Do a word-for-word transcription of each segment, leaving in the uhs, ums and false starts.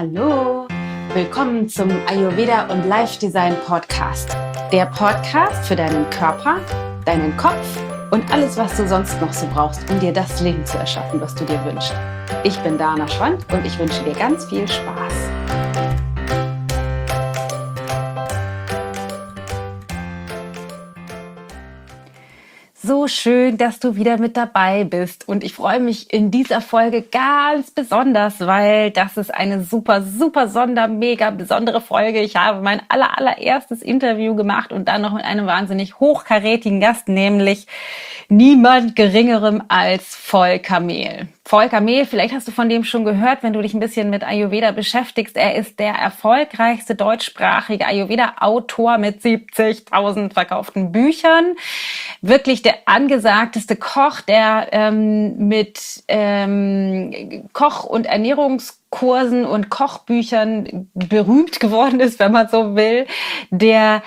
Hallo, willkommen zum Ayurveda und Life Design Podcast. Der Podcast für deinen Körper, deinen Kopf und alles, was du sonst noch so brauchst, um dir das Leben zu erschaffen, was du dir wünschst. Ich bin Dana Schwand und ich wünsche dir ganz viel Spaß. So schön, dass du wieder mit dabei bist und ich freue mich in dieser Folge ganz besonders, weil das ist eine super, super, sonder, mega besondere Folge. Ich habe mein aller, allererstes Interview gemacht und dann noch mit einem wahnsinnig hochkarätigen Gast, nämlich niemand Geringerem als Volker Mehl. Volker Mehl, vielleicht hast du von dem schon gehört, wenn du dich ein bisschen mit Ayurveda beschäftigst. Er ist der erfolgreichste deutschsprachige Ayurveda-Autor mit siebzigtausend verkauften Büchern. Wirklich der angesagteste Koch, der ähm, mit ähm, Koch- und Ernährungskursen und Kochbüchern berühmt geworden ist, wenn man so will, der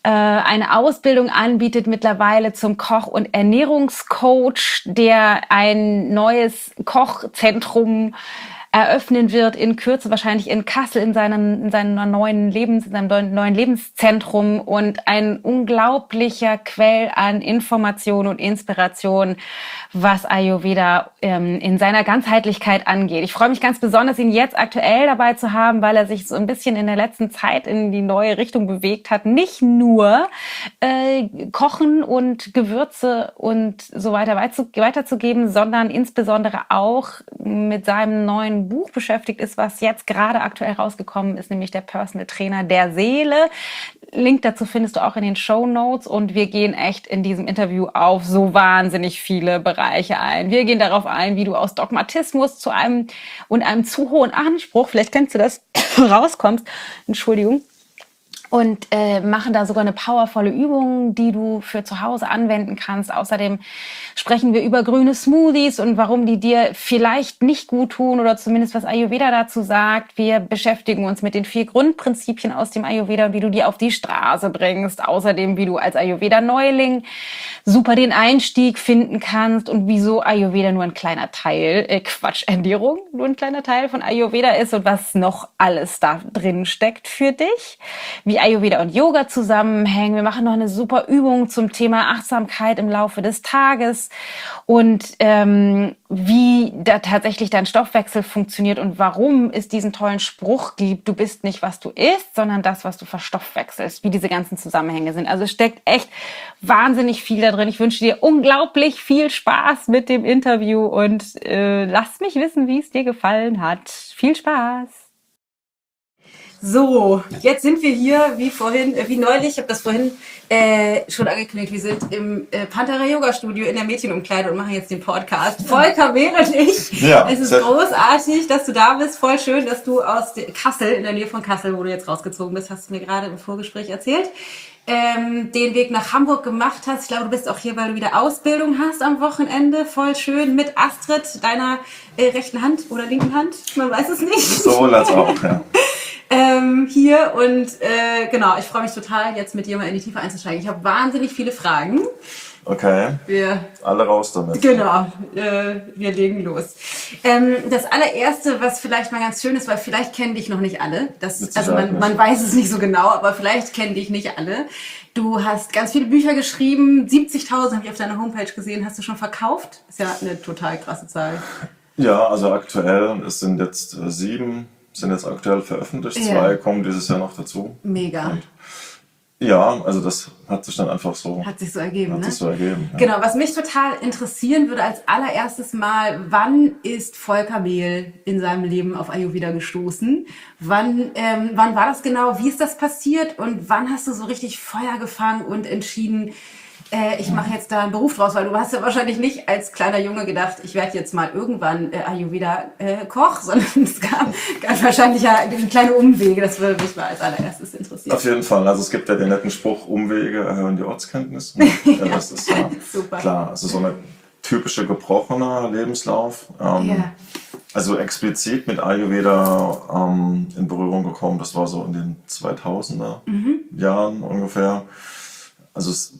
eine Ausbildung anbietet mittlerweile zum Koch- und Ernährungscoach, der ein neues Kochzentrum eröffnen wird in Kürze, wahrscheinlich in Kassel, in seinem, in seinem neuen Lebens, in seinem neuen Lebenszentrum und ein unglaublicher Quell an Information und Inspiration, was Ayurveda ähm, in seiner Ganzheitlichkeit angeht. Ich freue mich ganz besonders, ihn jetzt aktuell dabei zu haben, weil er sich so ein bisschen in der letzten Zeit in die neue Richtung bewegt hat. Nicht nur äh, Kochen und Gewürze und so weiter weiterzugeben, sondern insbesondere auch mit seinem neuen Buch beschäftigt ist, was jetzt gerade aktuell rausgekommen ist, nämlich der Personal Trainer der Seele. Link dazu findest du auch in den Shownotes und wir gehen echt in diesem Interview auf so wahnsinnig viele Bereiche ein. Wir gehen darauf ein, wie du aus Dogmatismus zu einem und einem zu hohen Anspruch, vielleicht kennst du das, rauskommst, Entschuldigung, und äh, machen da sogar eine powervolle Übung, die du für zu Hause anwenden kannst. Außerdem sprechen wir über grüne Smoothies und warum die dir vielleicht nicht gut tun oder zumindest was Ayurveda dazu sagt. Wir beschäftigen uns mit den vier Grundprinzipien aus dem Ayurveda und wie du die auf die Straße bringst. Außerdem, wie du als Ayurveda-Neuling super den Einstieg finden kannst und wieso Ayurveda nur ein kleiner Teil, äh Quatsch, Ernährung nur ein kleiner Teil von Ayurveda ist und was noch alles da drin steckt für dich. Wie Ayurveda und Yoga zusammenhängen. Wir machen noch eine super Übung zum Thema Achtsamkeit im Laufe des Tages und ähm, wie da tatsächlich dein Stoffwechsel funktioniert und warum es diesen tollen Spruch gibt, du bist nicht, was du isst, sondern das, was du verstoffwechselst, wie diese ganzen Zusammenhänge sind. Also es steckt echt wahnsinnig viel da drin. Ich wünsche dir unglaublich viel Spaß mit dem Interview und äh, lass mich wissen, wie es dir gefallen hat. Viel Spaß! So, jetzt sind wir hier, wie vorhin, wie neulich, ich habe das vorhin äh, schon angekündigt, wir sind im äh, Pantera Yoga Studio in der Mädchenumkleide und machen jetzt den Podcast. Volker Mehl und ich. Ja, es ist großartig, dass du da bist. Voll schön, dass du aus Kassel, in der Nähe von Kassel, wo du jetzt rausgezogen bist, hast du mir gerade im Vorgespräch erzählt, ähm, den Weg nach Hamburg gemacht hast. Ich glaube, du bist auch hier, weil du wieder Ausbildung hast am Wochenende. Voll schön mit Astrid, deiner äh, rechten Hand oder linken Hand. Man weiß es nicht. Sowohl als auch, ja. Ähm, hier und äh, genau, ich freue mich total, jetzt mit dir mal in die Tiefe einzusteigen. Ich habe wahnsinnig viele Fragen. Okay, wir, alle raus damit. Genau, äh, wir legen los. Ähm, das allererste, was vielleicht mal ganz schön ist, weil vielleicht kennen dich noch nicht alle, das, also man, man weiß es nicht so genau, aber vielleicht kennen dich nicht alle. Du hast ganz viele Bücher geschrieben, siebzigtausend habe ich auf deiner Homepage gesehen, hast du schon verkauft? Ist ja eine total krasse Zahl. Ja, also aktuell, es sind jetzt äh, sieben, sind jetzt aktuell veröffentlicht, ja. Zwei kommen dieses Jahr noch dazu. Mega. Und ja, also das hat sich dann einfach so... Hat sich so ergeben, hat ne? sich so ergeben, ja. Genau, was mich total interessieren würde als allererstes Mal, wann ist Volker Mehl in seinem Leben auf Ayurveda gestoßen? Wann, ähm, wann war das genau? Wie ist das passiert? Und wann hast du so richtig Feuer gefangen und entschieden, äh, ich mache jetzt da einen Beruf draus? Weil du hast ja wahrscheinlich nicht als kleiner Junge gedacht, ich werde jetzt mal irgendwann äh, Ayurveda-Koch, äh, sondern es gab, gab wahrscheinlich ja kleine Umwege. Das würde mich mal als allererstes interessieren. Auf jeden Fall. Also es gibt ja den netten Spruch, Umwege erhöhen die Ortskenntnis. Ja, das ist ja super. Klar. Also so eine typische gebrochener Lebenslauf. Ähm, yeah. Also explizit mit Ayurveda ähm, in Berührung gekommen, das war so in den zweitausender mhm. Jahren ungefähr. Also es,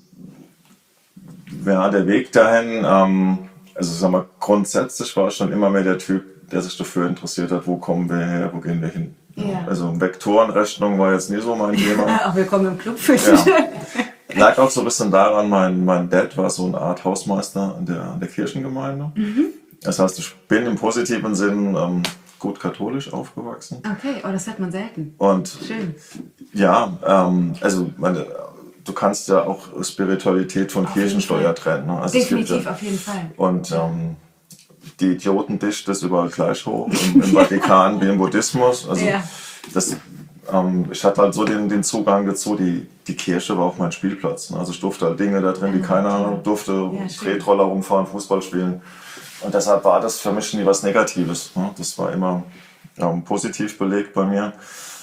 ja, der Weg dahin, ähm, also sag mal, grundsätzlich war ich schon immer mehr der Typ, der sich dafür interessiert hat, wo kommen wir her, wo gehen wir hin. Ja. Also Vektorenrechnung war jetzt nie so mein Thema. Auch willkommen im Club für ja. Lag auch so ein bisschen daran, mein, mein Dad war so eine Art Hausmeister in der, in der Kirchengemeinde. Mhm. Das heißt, ich bin im positiven Sinn ähm, gut katholisch aufgewachsen. Okay, oh, das hört man selten. Und schön. Ja, ähm, also meine, du kannst ja auch Spiritualität von auf Kirchensteuer trennen. Ne? Also definitiv, ja, auf jeden Fall. Und ähm, die Idioten dichten das überall gleich hoch, im, im Vatikan wie im Buddhismus. Also ja. das, ähm, ich hatte halt so den, den Zugang dazu, die, die Kirche war auch mein Spielplatz. Ne? Also ich durfte halt Dinge da drin, die ja, keiner ja. durfte, ja, Tretroller rumfahren, Fußball spielen. Und deshalb war das für mich nie was Negatives. Ne? Das war immer ähm, positiv belegt bei mir.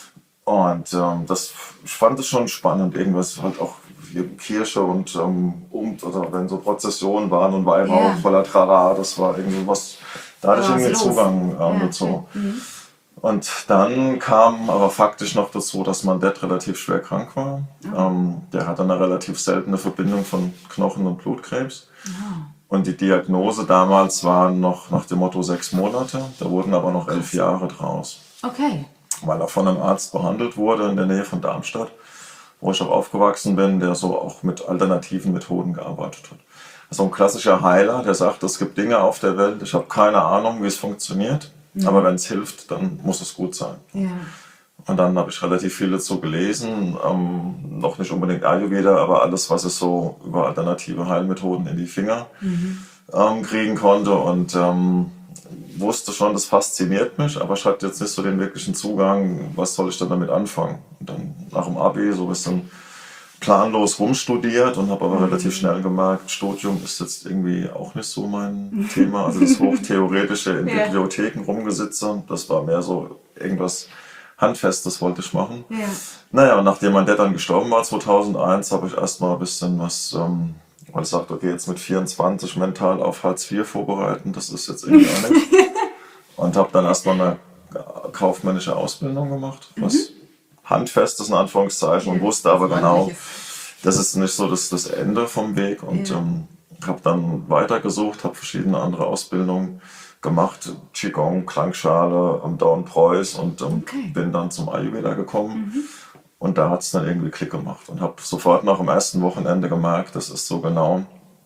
Und ähm, das, ich fand es schon spannend, irgendwas halt auch hier Kirche und ähm, um, oder wenn so Prozessionen waren und Weihrauch yeah. voller Trara, das war irgendwie was, da hatte ich irgendwie Zugang ähm, ja, dazu. Okay. Mhm. Und dann kam aber faktisch noch dazu, dass mein Dad relativ schwer krank war. Oh. Ähm, der hatte eine relativ seltene Verbindung von Knochen- und Blutkrebs. Oh. Und die Diagnose damals war noch nach dem Motto sechs Monate, da wurden aber noch elf Jahre draus. Okay. Weil er von einem Arzt behandelt wurde in der Nähe von Darmstadt, wo ich auch aufgewachsen bin, der so auch mit alternativen Methoden gearbeitet hat. Also ein klassischer Heiler, der sagt, es gibt Dinge auf der Welt, ich habe keine Ahnung, wie es funktioniert, mhm. aber wenn es hilft, dann muss es gut sein. Ja. Und dann habe ich relativ viel dazu gelesen, ähm, noch nicht unbedingt Ayurveda, aber alles, was ich so über alternative Heilmethoden in die Finger mhm. ähm, kriegen konnte und ähm, wusste schon, das fasziniert mich, aber ich hatte jetzt nicht so den wirklichen Zugang, was soll ich dann damit anfangen. Und dann nach dem Abi so ein bisschen planlos rumstudiert und habe aber mhm. relativ schnell gemerkt, Studium ist jetzt irgendwie auch nicht so mein Thema. Also das Hochtheoretische in ja. Bibliotheken rumgesitze, das war mehr so irgendwas Handfestes wollte ich machen. Ja. Naja, und nachdem mein Dad dann gestorben war zweitausendeins, habe ich erstmal ein bisschen was, ähm, weil ich sagte, okay, jetzt mit vierundzwanzig mental auf Hartz vier vorbereiten, das ist jetzt irgendwie auch nichts. Und habe dann erstmal eine kaufmännische Ausbildung gemacht, was mhm. handfest ist in Anführungszeichen, ja. und wusste aber genau, das ist nicht so das, das Ende vom Weg. Und ja. ähm, habe dann weitergesucht, habe verschiedene andere Ausbildungen gemacht, Qigong, Klangschale am Down Preuß und ähm, okay. bin dann zum Ayurveda gekommen. Mhm. Und da hat es dann irgendwie Klick gemacht und habe sofort nach dem ersten Wochenende gemerkt, das ist so genau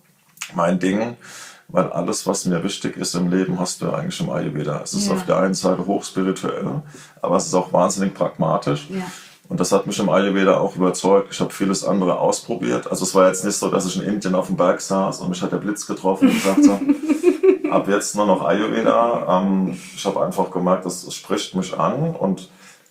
mein Ding, weil alles, was mir wichtig ist im Leben, hast du eigentlich im Ayurveda. Es ist ja. auf der einen Seite hochspirituell, aber es ist auch wahnsinnig pragmatisch. Ja. Und das hat mich im Ayurveda auch überzeugt. Ich habe vieles andere ausprobiert. Also es war jetzt nicht so, dass ich in Indien auf dem Berg saß und mich hat der Blitz getroffen und gesagt so, ab jetzt nur noch Ayurveda. Ähm, ich habe einfach gemerkt, das, das spricht mich an und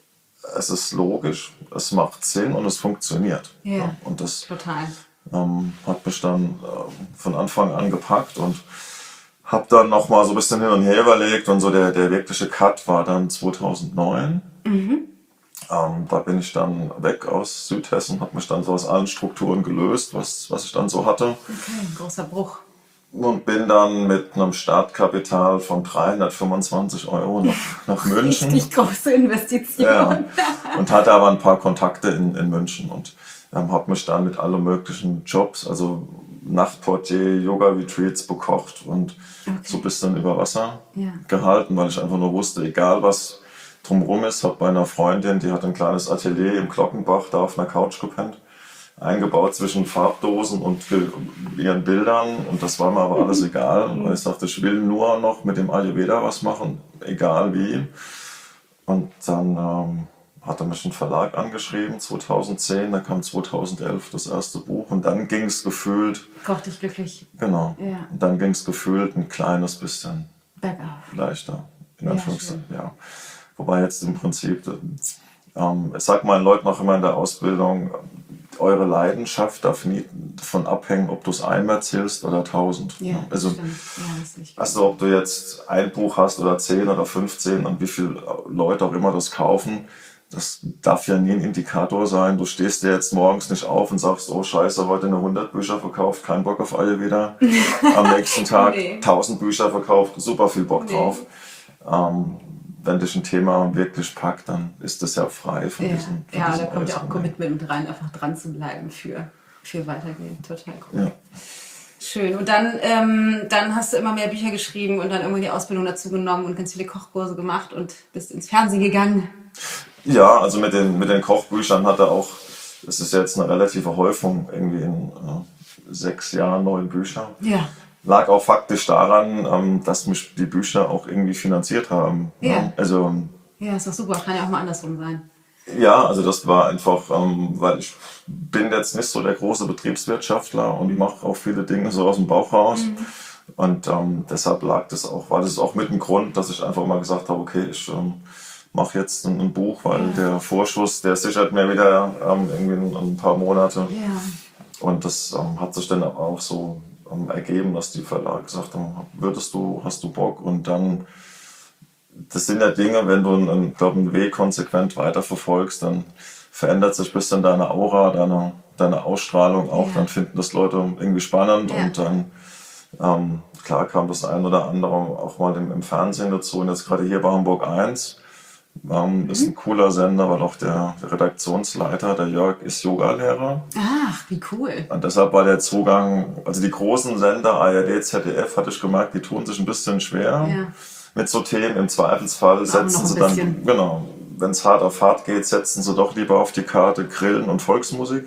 es ist logisch, es macht Sinn und es funktioniert. Ja, ja. Und das total. Ähm, hat mich dann äh, von Anfang an gepackt und habe dann nochmal so ein bisschen hin und her überlegt und so der, der wirkliche Cut war dann zweitausendneun. Mhm. Ähm, da bin ich dann weg aus Südhessen, habe mich dann so aus allen Strukturen gelöst, was, was ich dann so hatte. Okay, ein großer Bruch. Und bin dann mit einem Startkapital von dreihundertfünfundzwanzig Euro nach, nach München. Richtig große Investition. Ja, und hatte aber ein paar Kontakte in, in München und ähm, habe mich dann mit allen möglichen Jobs, also Nachtportier, Yoga-Retreats bekocht und okay. so ein bisschen über Wasser ja. gehalten, weil ich einfach nur wusste, egal was drumherum ist, habe bei einer Freundin, die hat ein kleines Atelier im Glockenbach, da auf einer Couch gepennt, eingebaut zwischen Farbdosen und ihren Bildern und das war mir aber alles egal, weil ich sagte, ich will nur noch mit dem Ayurveda was machen, egal wie. Und dann ähm, hat er mich ein Verlag angeschrieben, zweitausendzehn, da kam zweitausendelf das erste Buch und dann ging es gefühlt... Koch dich glücklich. Genau. Ja. Und dann ging es gefühlt ein kleines bisschen bergauf. Leichter, in Ja, Anführungszeichen, ja. Wobei jetzt im Prinzip, ähm, ich sage meinen Leuten auch immer in der Ausbildung, eure Leidenschaft darf nie davon abhängen, ob du es einmal zählst oder tausend. Ja, also, stimmt. Ja, das ist nicht gut. also ob du jetzt ein Buch hast oder zehn oder fünfzehn und wie viele Leute auch immer das kaufen, das darf ja nie ein Indikator sein. Du stehst dir jetzt morgens nicht auf und sagst, oh scheiße, heute eine hundert Bücher verkauft, kein Bock auf Ayurveda. Am nächsten Tag nee. tausend Bücher verkauft, super viel Bock nee. drauf. Ähm, wenn dich ein Thema wirklich packt, dann ist das ja frei von ja. diesen von Ja, diesen da kommt ja auch Äußerungen. Commitment mit rein, einfach dran zu bleiben für, für Weitergehen. Total cool. Ja. Schön. Und dann, ähm, dann hast du immer mehr Bücher geschrieben und dann irgendwann die Ausbildung dazu genommen und ganz viele Kochkurse gemacht und bist ins Fernsehen gegangen. Ja, also mit den, mit den Kochbüchern hat er auch, es ist jetzt eine relative Häufung, irgendwie in äh, sechs Jahren neun Bücher. Ja. Lag auch faktisch daran, ähm, dass mich die Bücher auch irgendwie finanziert haben. Ja. Ja, also, ja, ist doch super. Kann ja auch mal andersrum sein. Ja, also das war einfach, ähm, weil ich bin jetzt nicht so der große Betriebswirtschaftler und mache auch viele Dinge so aus dem Bauch raus. Mhm. Und ähm, deshalb lag das auch, war das auch mit dem Grund, dass ich einfach mal gesagt habe, okay, ich ähm, mache jetzt ein, ein Buch, weil ja. der Vorschuss, der sichert mir wieder ähm, irgendwie ein, ein paar Monate. Ja. Und das ähm, hat sich dann auch so ähm, ergeben, dass die Verlage gesagt haben, würdest du, hast du Bock? Und dann, das sind ja Dinge, wenn du einen, glaub, einen Weg konsequent weiterverfolgst, dann verändert sich ein bisschen deine Aura, deine, deine Ausstrahlung auch, ja. dann finden das Leute irgendwie spannend ja. und dann, ähm, klar kam das ein oder andere auch mal im, im Fernsehen dazu und jetzt gerade hier bei Hamburg eins, ähm, mhm. ist ein cooler Sender, weil auch der, der Redaktionsleiter, der Jörg, ist Yogalehrer. Ach, wie cool. Und deshalb war der Zugang, also die großen Sender, A R D, Z D F, hatte ich gemerkt, die tun sich ein bisschen schwer. Ja. Mit so Themen, im Zweifelsfall setzen sie dann, genau, wenn es hart auf hart geht, setzen sie doch lieber auf die Karte Grillen und Volksmusik.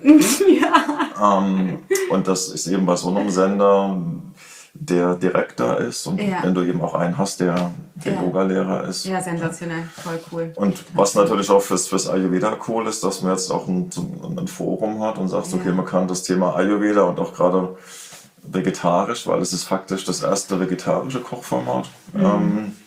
Ja. Ähm, und das ist eben bei so einem Sender, der direkter ist und ja. wenn du eben auch einen hast, der, der ja. Yoga-Lehrer ist. Ja, sensationell, voll cool. Und was natürlich auch fürs, fürs Ayurveda cool ist, dass man jetzt auch ein, ein Forum hat und sagt, ja. okay, man kann das Thema Ayurveda und auch gerade vegetarisch, weil es ist faktisch das erste vegetarische Kochformat, mhm. ähm,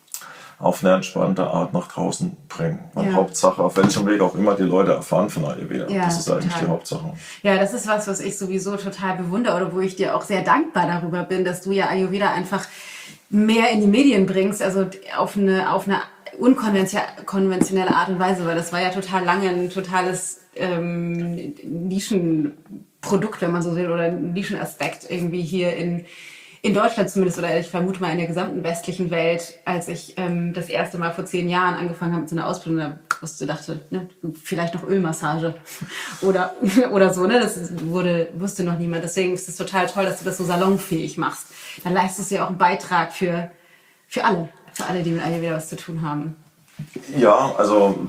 auf eine entspannte Art nach draußen bringen. Und ja. Hauptsache, auf welchem Weg auch immer die Leute erfahren von Ayurveda. Ja, das ist eigentlich total. Die Hauptsache. Ja, das ist was, was ich sowieso total bewundere oder wo ich dir auch sehr dankbar darüber bin, dass du ja Ayurveda einfach mehr in die Medien bringst, also auf eine, auf eine unkonventionelle Art und Weise, weil das war ja total lange ein totales ähm, Nischenprodukt, wenn man so will, oder ein Nischenaspekt irgendwie hier in, in Deutschland zumindest, oder ich vermute mal in der gesamten westlichen Welt, als ich ähm, das erste Mal vor zehn Jahren angefangen habe mit so einer Ausbildung, da wusste, dachte, ne, vielleicht noch Ölmassage oder, oder so, ne, das wurde, wusste noch niemand. Deswegen ist es total toll, dass du das so salonfähig machst. Dann leistest du ja auch einen Beitrag für, für alle, für alle, die mit Ayurveda was zu tun haben. Ja, also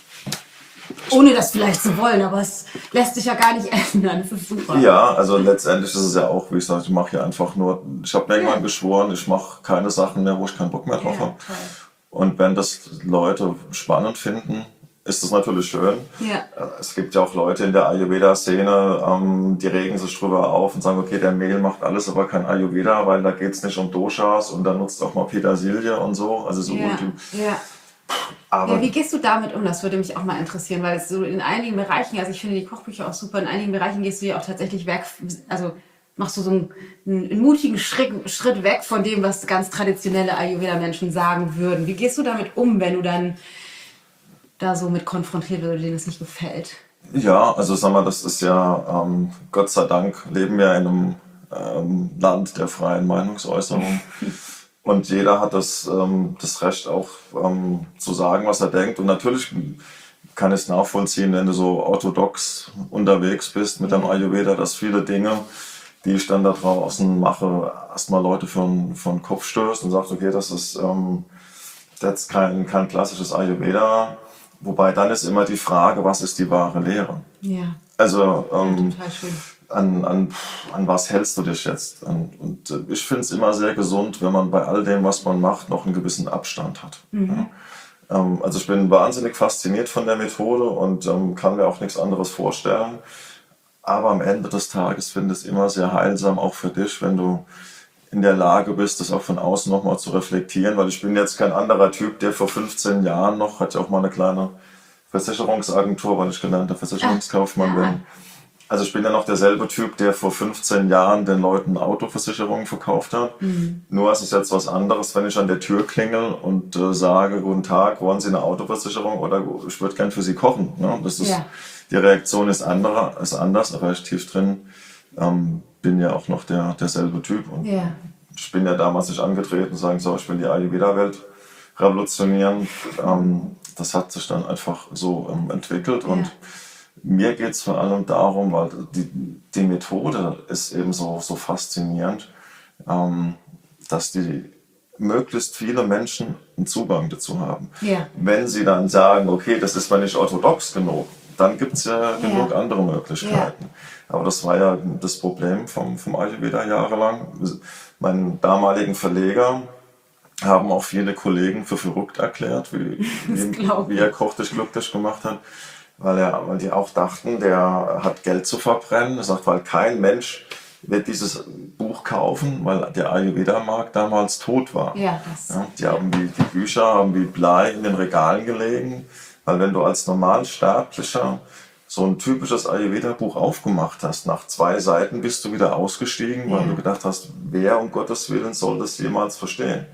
ohne das vielleicht zu wollen, aber es lässt sich ja gar nicht ändern. Das ist super. Ja, also letztendlich ist es ja auch, wie ich sage, ich mache ja einfach nur, ich habe mir ja. irgendwann geschworen, ich mache keine Sachen mehr, wo ich keinen Bock mehr drauf ja, habe. Und wenn das Leute spannend finden, ist das natürlich schön. Ja. Es gibt ja auch Leute in der Ayurveda-Szene, ähm, die regen sich drüber auf und sagen, okay, der Mehl macht alles, aber kein Ayurveda, weil da geht es nicht um Doshas und da nutzt auch mal Petersilie und so. Also so ja. die, ja. Aber ja, wie gehst du damit um? Das würde mich auch mal interessieren, weil es so in einigen Bereichen, also ich finde die Kochbücher auch super, in einigen Bereichen gehst du ja auch tatsächlich weg, also machst du so einen, einen mutigen Schritt, Schritt weg von dem, was ganz traditionelle Ayurveda-Menschen sagen würden. Wie gehst du damit um, wenn du dann da so mit konfrontiert wird, denen das nicht gefällt? Ja, also sag mal, das ist ja, ähm, Gott sei Dank leben wir in einem ähm, Land der freien Meinungsäußerung. Und jeder hat das, ähm, das Recht auch ähm, zu sagen, was er denkt. Und natürlich kann ich es nachvollziehen, wenn du so orthodox unterwegs bist mit dem Ayurveda, dass viele Dinge, die ich dann da draußen mache, erstmal Leute für den, für den Kopf stößt und sagt, okay, das ist ähm, jetzt kein, kein klassisches Ayurveda. Wobei dann ist immer die Frage, was ist die wahre Lehre? Ja. Also ähm, ja, total schön. An, an, an was hältst du dich jetzt? Und ich finde es immer sehr gesund, wenn man bei all dem, was man macht, noch einen gewissen Abstand hat. Mhm. Ja. Also ich bin wahnsinnig fasziniert von der Methode und ähm, kann mir auch nichts anderes vorstellen. Aber am Ende des Tages finde ich es immer sehr heilsam, auch für dich, wenn du in der Lage bist, das auch von außen nochmal zu reflektieren. Weil ich bin jetzt kein anderer Typ, der vor fünfzehn Jahren noch, hatte auch mal eine kleine Versicherungsagentur, weil ich gelernter Versicherungskaufmann ah. bin. Also ich bin ja noch derselbe Typ, der vor fünfzehn Jahren den Leuten Autoversicherungen verkauft hat. Mhm. Nur ist es jetzt was anderes, wenn ich an der Tür klingel und äh, sage, guten Tag, wollen Sie eine Autoversicherung oder ich würde gern für Sie kochen. Ne? Das ist, ja. Die Reaktion ist, andere, ist anders, aber ich tief drin ähm, bin ja auch noch der, derselbe Typ. Und ja. ich bin ja damals nicht angetreten und sagen, so, ich will die Ayurveda-Welt revolutionieren. Ähm, das hat sich dann einfach so ähm, entwickelt und ja. Mir geht es vor allem darum, weil die, die Methode ist eben so, so faszinierend, ähm, dass die möglichst viele Menschen einen Zugang dazu haben. Ja. Wenn sie dann sagen, okay, das ist mir nicht orthodox genug, dann gibt es ja, ja genug andere Möglichkeiten. Ja. Aber das war ja das Problem vom, vom Ayurveda jahrelang. Meinen damaligen Verleger haben auch viele Kollegen für verrückt erklärt, wie, wie, wie er Koch dich glücklich gemacht hat. Weil, er, weil die auch dachten, der hat Geld zu verbrennen. Er sagt, weil kein Mensch wird dieses Buch kaufen, weil der Ayurveda-Markt damals tot war. Ja, das, ja, die, haben die, die Bücher haben wie Blei in den Regalen gelegen, weil wenn du als Normalsterblicher so ein typisches Ayurveda-Buch aufgemacht hast, nach zwei Seiten bist du wieder ausgestiegen, weil ja. du gedacht hast, wer um Gottes Willen soll das jemals verstehen?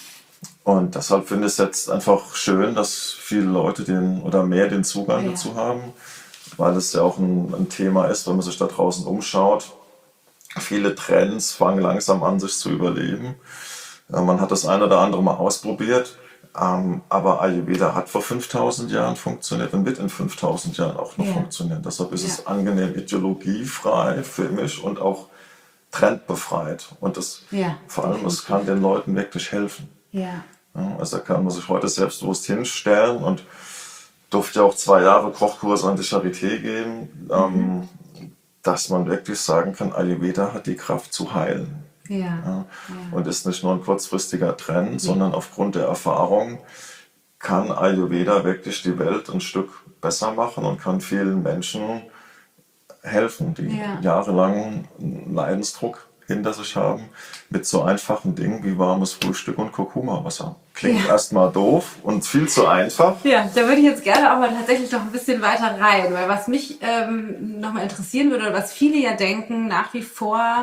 Und deshalb finde ich es jetzt einfach schön, dass viele Leute den oder mehr den Zugang ja. dazu haben, weil es ja auch ein, ein Thema ist, wenn man sich da draußen umschaut. Viele Trends fangen langsam an, sich zu überleben. Man hat das ein oder andere mal ausprobiert, aber Ayurveda hat vor fünftausend Jahren funktioniert und wird in fünftausend Jahren auch noch ja. funktionieren. Deshalb ist ja. es angenehm ideologiefrei für mich und auch trendbefreit. Und das, ja, vor allem, es kann den Leuten wirklich helfen. Ja. Also da kann man sich heute selbstbewusst hinstellen und durfte ja auch zwei Jahre Kochkurse an die Charité geben, mhm. ähm, dass man wirklich sagen kann, Ayurveda hat die Kraft zu heilen. Ja. Ja. Ja. Und ist nicht nur ein kurzfristiger Trend, ja. sondern aufgrund der Erfahrung kann Ayurveda wirklich die Welt ein Stück besser machen und kann vielen Menschen helfen, die ja. jahrelang einen Leidensdruck hinter sich haben, mit so einfachen Dingen wie warmes Frühstück und Kurkuma-Wasser. Klingt ja. erstmal doof und viel zu einfach. Ja, da würde ich jetzt gerne aber tatsächlich noch ein bisschen weiter rein, weil was mich ähm, nochmal interessieren würde, oder was viele ja denken, nach wie vor,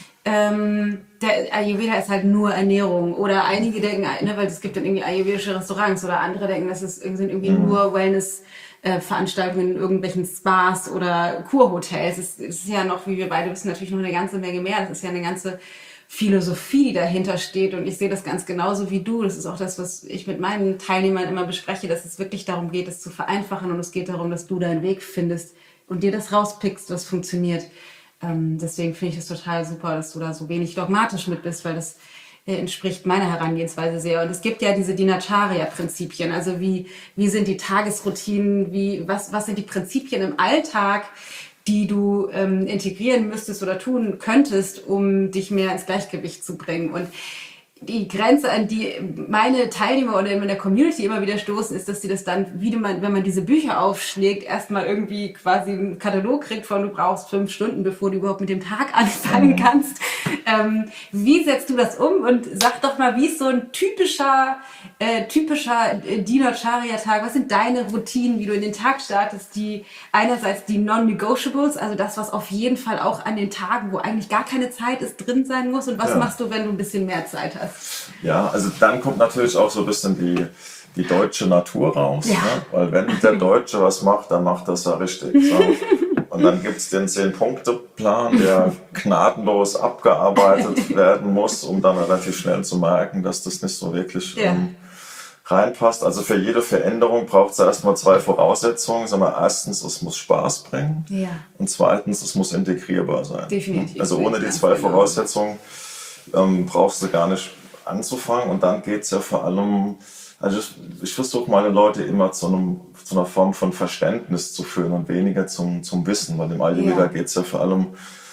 ähm, der Ayurveda ist halt nur Ernährung. Oder einige denken, ne, weil es gibt dann irgendwie ayurvedische Restaurants, oder andere denken, das ist, sind irgendwie mhm. nur Wellness- Veranstaltungen in irgendwelchen Spas oder Kurhotels. Es ist ja noch, wie wir beide wissen, natürlich noch eine ganze Menge mehr. Das ist ja eine ganze Philosophie, die dahinter steht. Und ich sehe das ganz genauso wie du. Das ist auch das, was ich mit meinen Teilnehmern immer bespreche, dass es wirklich darum geht, es zu vereinfachen. Und es geht darum, dass du deinen Weg findest und dir das rauspickst, was funktioniert. Ähm, deswegen finde ich es total super, dass du da so wenig dogmatisch mit bist, weil das entspricht meiner Herangehensweise sehr. Und es gibt ja diese Dinacharya-Prinzipien, also wie, wie sind die Tagesroutinen, wie, was, was sind die Prinzipien im Alltag, die du ähm, integrieren müsstest oder tun könntest, um dich mehr ins Gleichgewicht zu bringen. Und die Grenze, an die meine Teilnehmer oder in der Community immer wieder stoßen, ist, dass sie das dann, wie man, wenn man diese Bücher aufschlägt, erstmal irgendwie quasi einen Katalog kriegt von, du brauchst fünf Stunden, bevor du überhaupt mit dem Tag anfangen kannst. Ähm, wie setzt du das um? Und sag doch mal, wie ist so ein typischer, äh, typischer Dinacharya-Tag? Was sind deine Routinen, wie du in den Tag startest, die einerseits die Non-Negotiables, also das, was auf jeden Fall auch an den Tagen, wo eigentlich gar keine Zeit ist, drin sein muss, und was ja. machst du, wenn du ein bisschen mehr Zeit hast? Ja, also dann kommt natürlich auch so ein bisschen die, die deutsche Natur raus. Ja. Ne? Weil wenn der Deutsche was macht, dann macht das ja richtig. So. Und dann gibt es den zehn-Punkte-Plan, der gnadenlos abgearbeitet werden muss, um dann relativ schnell zu merken, dass das nicht so wirklich ja. ähm, reinpasst. Also für jede Veränderung braucht es erstmal zwei Voraussetzungen. Sagen wir, erstens, es muss Spaß bringen. Ja. Und zweitens, es muss integrierbar sein. Definitiv. Also ohne die zwei Voraussetzungen ähm, brauchst du gar nicht anzufangen. Und dann geht es ja vor allem, also ich, ich versuche meine Leute immer zu, einem, zu einer Form von Verständnis zu führen und weniger zum, zum Wissen. Weil im Ayurveda ja. geht es ja vor allem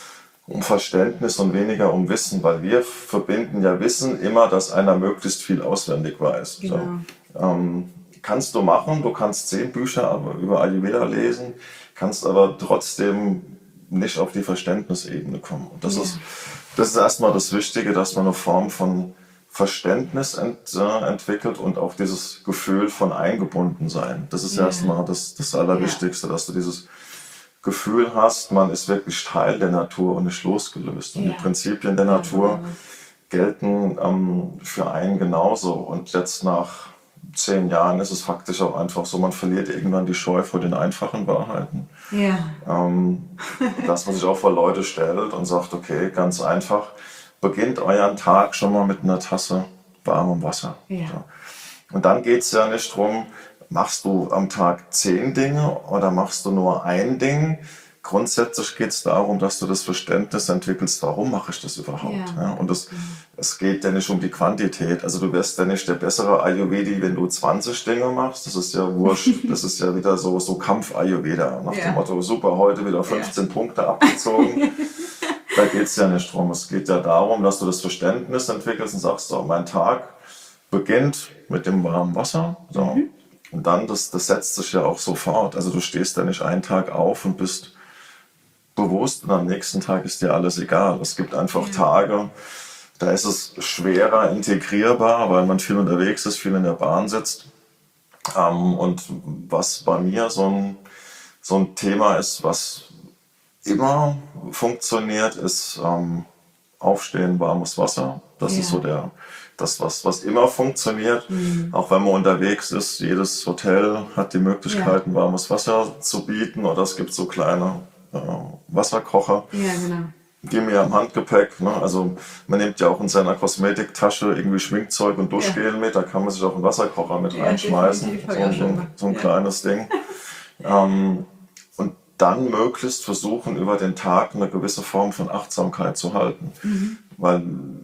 um Verständnis und weniger um Wissen, weil wir verbinden ja Wissen immer, dass einer möglichst viel auswendig weiß. Genau. So, ähm, kannst du machen, du kannst zehn Bücher über Ayurveda lesen, kannst aber trotzdem nicht auf die Verständnisebene kommen. Und das, ja. ist, das ist erstmal das Wichtige, dass man eine Form von Verständnis ent, äh, entwickelt und auch dieses Gefühl von Eingebundensein. Das ist ja. erstmal das, das Allerwichtigste, ja. dass du dieses Gefühl hast, man ist wirklich Teil der Natur und nicht losgelöst. Und ja. die Prinzipien der Natur ja. gelten ähm, für einen genauso. Und jetzt nach zehn Jahren ist es faktisch auch einfach so, man verliert irgendwann die Scheu vor den einfachen Wahrheiten. Ja. Ähm, dass man sich auch vor Leute stellt und sagt, okay, ganz einfach, beginnt euren Tag schon mal mit einer Tasse warmem Wasser. Ja. So. Und dann geht es ja nicht darum, machst du am Tag zehn Dinge oder machst du nur ein Ding? Grundsätzlich geht es darum, dass du das Verständnis entwickelst, warum mache ich das überhaupt? Ja. Ja, und es, es geht ja nicht um die Quantität. Also du wirst ja nicht der bessere Ayurvedi, wenn du zwanzig Dinge machst. Das ist ja wurscht. Das ist ja wieder so, so Kampf-Ayurveda. Nach ja. dem Motto, super, heute wieder fünfzehn ja. Punkte abgezogen. Da geht es ja nicht drum. Es geht ja darum, dass du das Verständnis entwickelst und sagst, so, mein Tag beginnt mit dem warmen Wasser. So. Mhm. Und dann, das, das setzt sich ja auch sofort. Also du stehst ja nicht einen Tag auf und bist bewusst und am nächsten Tag ist dir alles egal. Es gibt einfach ja. Tage, da ist es schwerer integrierbar, weil man viel unterwegs ist, viel in der Bahn sitzt. Ähm, und was bei mir so ein, so ein Thema ist, was immer funktioniert, ist ähm, Aufstehen, warmes Wasser. Das ja. ist so der, das, was, was immer funktioniert. Mhm. Auch wenn man unterwegs ist, jedes Hotel hat die Möglichkeit, ja. ein warmes Wasser zu bieten, oder es gibt so kleine äh, Wasserkocher. Ja, genau. Die mir im Handgepäck, ne? Also man nimmt ja auch in seiner Kosmetiktasche irgendwie Schminkzeug und Duschgel ja. mit, da kann man sich auch einen Wasserkocher mit ja, reinschmeißen. So, so, so ein ja. kleines Ding. ähm, und dann möglichst versuchen, über den Tag eine gewisse Form von Achtsamkeit zu halten. Mhm. Weil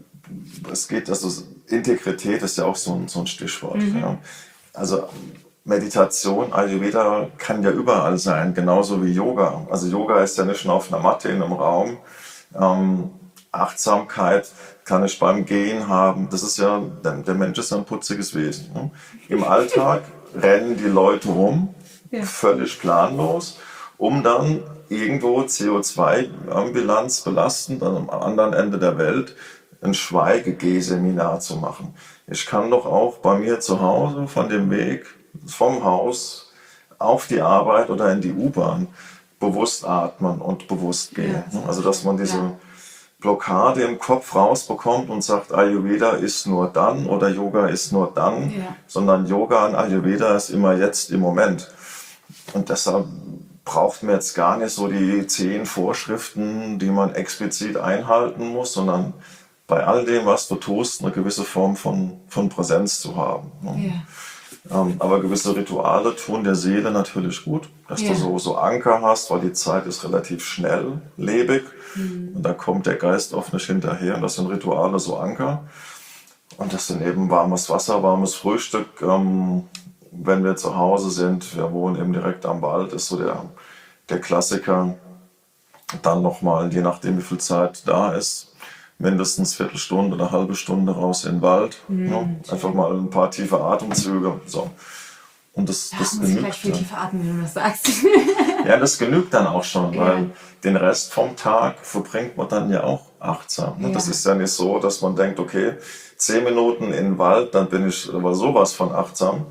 es geht, also Integrität ist ja auch so ein, so ein Stichwort. Mhm. Ja. Also Meditation, Ayurveda kann ja überall sein, genauso wie Yoga. Also Yoga ist ja nicht nur auf einer Matte in einem Raum. Ähm, Achtsamkeit kann ich beim Gehen haben. Das ist ja, der Mensch ist ja ein putziges Wesen. Ne? Im Alltag rennen die Leute rum, ja. völlig planlos, um dann irgendwo C O zwei Bilanz belastend am anderen Ende der Welt ein Schweige-G-Seminar zu machen. Ich kann doch auch bei mir zu Hause von dem Weg vom Haus auf die Arbeit oder in die U-Bahn bewusst atmen und bewusst gehen. Ja, also dass man diese ja. Blockade im Kopf rausbekommt und sagt, Ayurveda ist nur dann oder Yoga ist nur dann, ja. sondern Yoga und Ayurveda ist immer jetzt im Moment. Und deshalb braucht man jetzt gar nicht so die zehn Vorschriften, die man explizit einhalten muss, sondern bei all dem, was du tust, eine gewisse Form von, von Präsenz zu haben. Ja. Ähm, aber gewisse Rituale tun der Seele natürlich gut, dass ja. du so, so Anker hast, weil die Zeit ist relativ schnelllebig mhm. und da kommt der Geist oft nicht hinterher. Und das sind Rituale, so Anker. Und das sind eben warmes Wasser, warmes Frühstück. Ähm, wenn wir zu Hause sind, wir wohnen eben direkt am Wald, ist so der, der Klassiker. Dann nochmal, je nachdem wie viel Zeit da ist, mindestens Viertelstunde oder eine halbe Stunde raus in den Wald. Mhm. Ja, einfach mal ein paar tiefe Atemzüge. So. Und das, ja, das muss genügt. Ich gleich viel tiefer atmen, wenn du das sagst. Ja, das genügt dann auch schon, ja. weil den Rest vom Tag verbringt man dann ja auch achtsam. Ja. Das ist ja nicht so, dass man denkt, okay, zehn Minuten in den Wald, dann bin ich aber sowas von achtsam.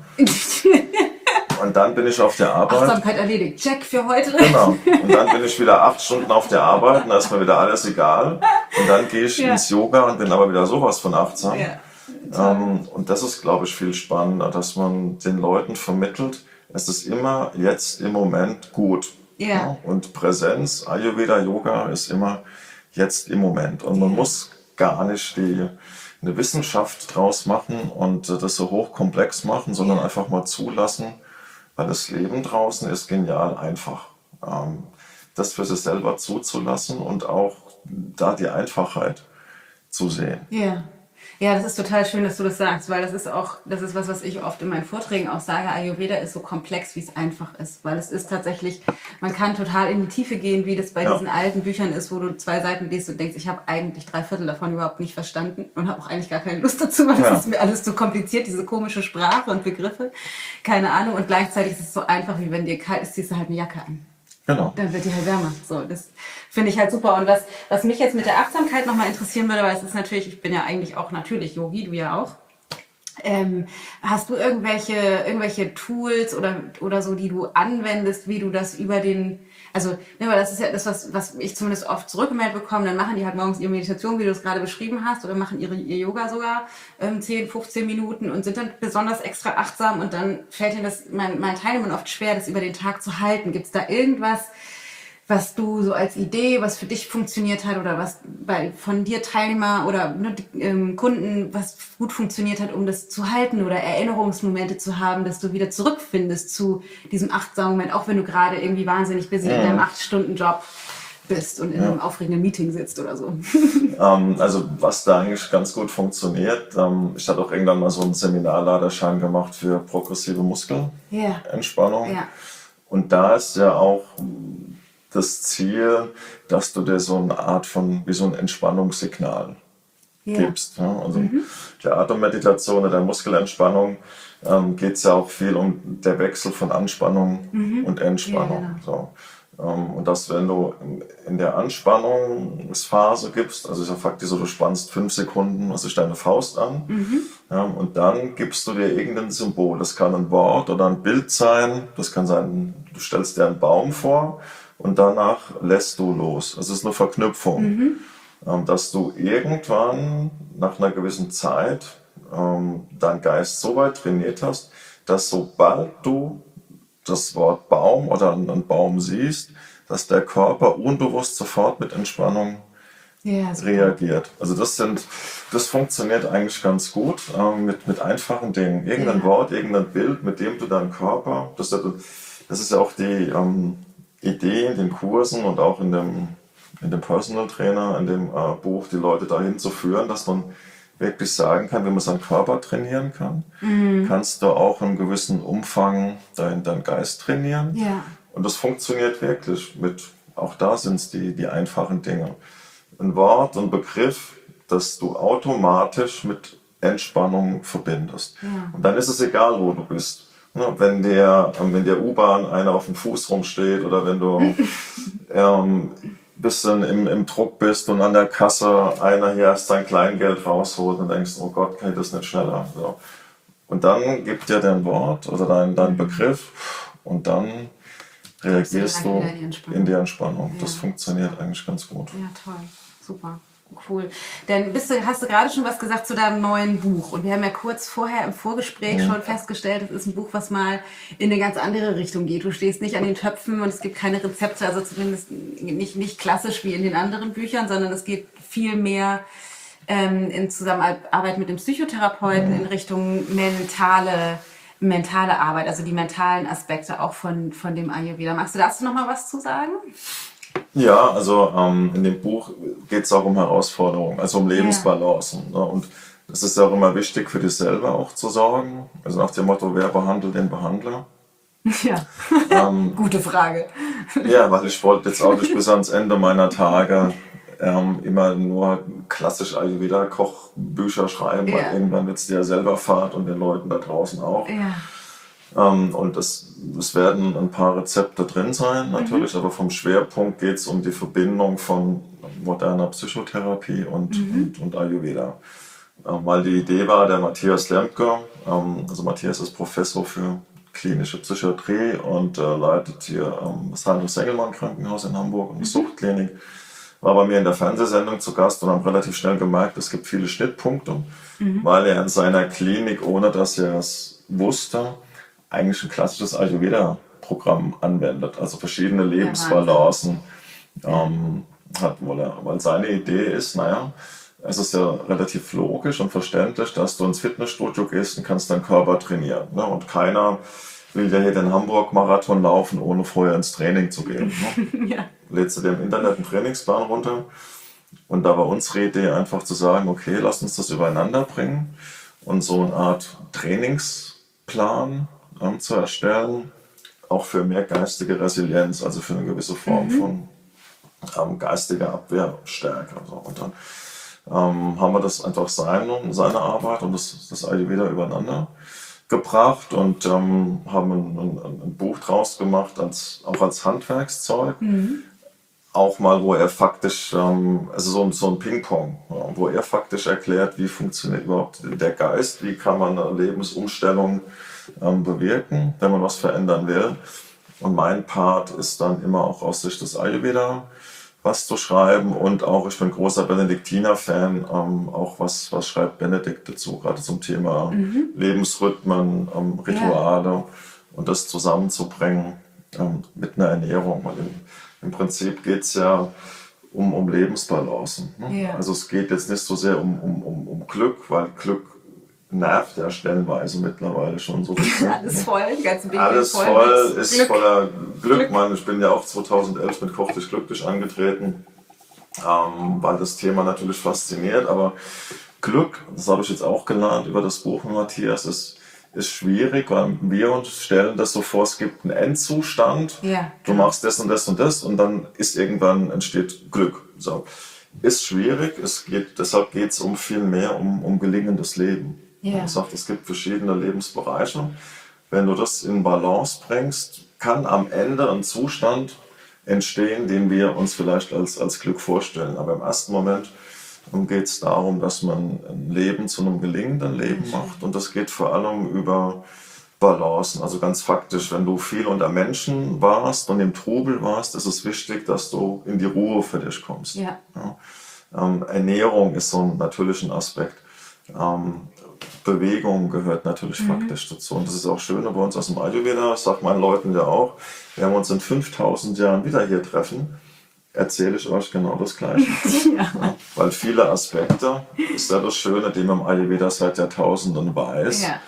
Und dann bin ich auf der Arbeit. Achtsamkeit erledigt. Check für heute. Genau. Und dann bin ich wieder acht Stunden auf der Arbeit und da ist mir wieder alles egal. Und dann gehe ich ja. ins Yoga und bin aber wieder sowas von achtsam. Ja. Ähm, und das ist, glaube ich, viel spannender, dass man den Leuten vermittelt, es ist immer jetzt im Moment gut. Ja. Ja? Und Präsenz, Ayurveda, Yoga ist immer jetzt im Moment. Und man ja. muss gar nicht die, eine Wissenschaft draus machen und das so hochkomplex machen, sondern ja. einfach mal zulassen, weil das Leben draußen ist genial einfach. Ähm, das für sich selber zuzulassen und auch da die Einfachheit zu sehen. Ja. Ja, das ist total schön, dass du das sagst, weil das ist auch, das ist was, was ich oft in meinen Vorträgen auch sage, Ayurveda ist so komplex, wie es einfach ist, weil es ist tatsächlich, man kann total in die Tiefe gehen, wie das bei ja. diesen alten Büchern ist, wo du zwei Seiten liest und denkst, ich habe eigentlich drei Viertel davon überhaupt nicht verstanden und habe auch eigentlich gar keine Lust dazu, weil ja. das ist mir alles zu kompliziert, diese komische Sprache und Begriffe, keine Ahnung, und gleichzeitig ist es so einfach, wie wenn dir kalt ist, ziehst du halt eine Jacke an. Genau. Dann wird die halt wärmer. So, das finde ich halt super. Und was, was mich jetzt mit der Achtsamkeit nochmal interessieren würde, weil es ist natürlich, ich bin ja eigentlich auch natürlich Yogi, du ja auch. Ähm, hast du irgendwelche, irgendwelche Tools oder, oder so, die du anwendest, wie du das über den, also, ne, weil das ist ja das, was, was ich zumindest oft zurückgemeldet bekomme, dann machen die halt morgens ihre Meditation, wie du es gerade beschrieben hast, oder machen ihre, ihr Yoga sogar ähm, zehn, fünfzehn Minuten und sind dann besonders extra achtsam und dann fällt ihnen das, mein, mein Teilnehmern oft schwer, das über den Tag zu halten. Gibt es da irgendwas, was du so als Idee, was für dich funktioniert hat oder was bei von dir Teilnehmer oder ne, die, ähm, Kunden, was gut funktioniert hat, um das zu halten oder Erinnerungsmomente zu haben, dass du wieder zurückfindest zu diesem achtsamen Moment, auch wenn du gerade irgendwie wahnsinnig busy ja. in deinem acht-Stunden-Job bist und in ja. einem aufregenden Meeting sitzt oder so. ähm, also was da eigentlich ganz gut funktioniert, ähm, ich hatte auch irgendwann mal so einen Seminarleiterschein gemacht für progressive Muskelentspannung. Ja. Ja. Und da ist ja auch das Ziel, dass du dir so eine Art von, wie so ein Entspannungssignal ja. gibst. Ja? Also mhm. der Atemmeditation oder der Muskelentspannung ähm, geht es ja auch viel um der Wechsel von Anspannung mhm. und Entspannung. Ja, genau. So. Ähm, und dass, wenn du in der Anspannungsphase gibst, also ist ja faktisch so, du spannst fünf Sekunden, was ist deine Faust an, mhm. ja, und dann gibst du dir irgendein Symbol. Das kann ein Wort oder ein Bild sein, das kann sein, du stellst dir einen Baum vor, und danach lässt du los. Also es ist eine Verknüpfung, mhm. ähm, dass du irgendwann nach einer gewissen Zeit ähm, deinen Geist so weit trainiert hast, dass sobald du das Wort Baum oder einen Baum siehst, dass der Körper unbewusst sofort mit Entspannung ja, reagiert. Also das sind, das funktioniert eigentlich ganz gut ähm, mit, mit einfachen Dingen. Irgendein ja. Wort, irgendein Bild, mit dem du deinen Körper, das, das ist ja auch die ähm, Idee in den Kursen und auch in dem, in dem Personal Trainer, in dem äh, Buch, die Leute dahin zu führen, dass man wirklich sagen kann, wenn man seinen Körper trainieren kann, mhm. kannst du auch in gewissem Umfang deinen dein Geist trainieren. Ja. Und das funktioniert wirklich. Mit, auch da sind es die, die einfachen Dinge. Ein Wort, ein Begriff, das du automatisch mit Entspannung verbindest. Ja. Und dann ist es egal, wo du bist. Wenn der, wenn der U-Bahn einer auf dem Fuß rumsteht oder wenn du ähm, bisschen im, im Druck bist und an der Kasse einer hier erst sein Kleingeld rausholt und denkst, oh Gott, kann ich das nicht schneller? So. Und dann gibt dir dein Wort oder dein, dein Begriff und dann reagierst du in die, in die Entspannung. Ja. Das funktioniert eigentlich ganz gut. Ja, toll. Super. Cool. Dann bist du, hast du gerade schon was gesagt zu deinem neuen Buch. Und wir haben ja kurz vorher im Vorgespräch mhm. schon festgestellt, es ist ein Buch, was mal in eine ganz andere Richtung geht. Du stehst nicht an den Töpfen und es gibt keine Rezepte, also zumindest nicht, nicht klassisch wie in den anderen Büchern, sondern es geht viel mehr ähm, in Zusammenarbeit mit dem Psychotherapeuten mhm. in Richtung mentale, mentale Arbeit, also die mentalen Aspekte auch von, von dem Ayurveda. Magst du dazu noch mal was zu sagen? Ja, also ähm, in dem Buch geht es auch um Herausforderungen, also um Lebensbalancen. Ja. Ne? Und das ist ja auch immer wichtig für dich selber auch zu sorgen. Also nach dem Motto, wer behandelt den Behandler? Ja, ähm, gute Frage. Ja, weil ich wollte jetzt auch nicht bis ans Ende meiner Tage ähm, immer nur klassisch Ayurveda-Kochbücher schreiben, ja. weil irgendwann wird es dir ja selber Fahrt und den Leuten da draußen auch. Ja. Ähm, und es, es werden ein paar Rezepte drin sein, natürlich, mhm. aber vom Schwerpunkt geht es um die Verbindung von moderner Psychotherapie und, mhm. und, und Ayurveda. Ähm, weil die Idee war, der Matthias Lemke, ähm, also Matthias ist Professor für klinische Psychiatrie und äh, leitet hier ähm, das Heinrich-Sengelmann-Krankenhaus in Hamburg und die mhm. Suchtklinik, war bei mir in der Fernsehsendung zu Gast und haben relativ schnell gemerkt, es gibt viele Schnittpunkte, mhm. weil er in seiner Klinik, ohne dass er es wusste, eigentlich ein klassisches Ayurveda-Programm anwendet, also verschiedene Lebensbalancen ähm, hat, weil, er, weil seine Idee ist, naja, es ist ja relativ logisch und verständlich, dass du ins Fitnessstudio gehst und kannst deinen Körper trainieren. Ne? Und keiner will ja hier den Hamburg-Marathon laufen, ohne vorher ins Training zu gehen. Ne? Ja. Lädst du dir im Internet einen Trainingsplan runter und da war unsere Idee einfach zu sagen, okay, lass uns das übereinander bringen und so eine Art Trainingsplan zu erstellen, auch für mehr geistige Resilienz, also für eine gewisse Form mhm. von ähm, geistiger Abwehrstärke. Also, und dann ähm, haben wir das einfach seine, seine Arbeit und das, das Ayurveda übereinander gebracht und ähm, haben ein, ein, ein Buch draus gemacht, als, auch als Handwerkszeug. Mhm. Auch mal, wo er faktisch, ähm, also so, so ein Ping-Pong, ja, wo er faktisch erklärt, wie funktioniert überhaupt der Geist, wie kann man eine Lebensumstellung ähm, bewirken, wenn man was verändern will. Und mein Part ist dann immer auch aus Sicht des Ayurveda was zu schreiben und auch, ich bin großer Benediktiner-Fan, ähm, auch was, was schreibt Benedikt dazu, gerade zum Thema mhm. Lebensrhythmen, ähm, Rituale ja. und das zusammenzubringen ähm, mit einer Ernährung. Weil im Prinzip geht es ja um, um Lebensbalance. Ne? Ja. Also es geht jetzt nicht so sehr um, um, um, um Glück, weil Glück nervt ja stellenweise mittlerweile schon so. Alles voll, ganz Alles voll, voll ist Glück. voller Glück. Glück. Man, ich bin ja auch zweitausendelf mit Koch dich glücklich angetreten, ähm, weil das Thema natürlich fasziniert, aber Glück, das habe ich jetzt auch gelernt über das Buch von Matthias, ist, ist schwierig, weil wir uns stellen das so vor, es gibt einen Endzustand, ja, du genau. machst das und das und das und dann ist irgendwann entsteht Glück. So. Ist schwierig, es geht, deshalb geht es um viel mehr um, um gelingendes Leben. Ja. Man sagt, es gibt verschiedene Lebensbereiche. Wenn du das in Balance bringst, kann am Ende ein Zustand entstehen, den wir uns vielleicht als, als Glück vorstellen. Aber im ersten Moment geht es darum, dass man ein Leben zu einem gelingenden Leben macht. Und das geht vor allem über Balancen. Also ganz faktisch, wenn du viel unter Menschen warst und im Trubel warst, ist es wichtig, dass du in die Ruhe für dich kommst. Ja. Ja. Ähm, Ernährung ist so ein natürlicher Aspekt. Ähm, Bewegung gehört natürlich mhm. faktisch dazu. Und das ist auch schön bei uns aus dem Ayurveda, das sagt meinen Leuten ja auch, wenn wir uns in fünftausend Jahren wieder hier treffen, erzähle ich euch genau das Gleiche. Ja. Ja, weil viele Aspekte, ist ja das Schöne, die man im Ayurveda seit Jahrtausenden weiß, ja.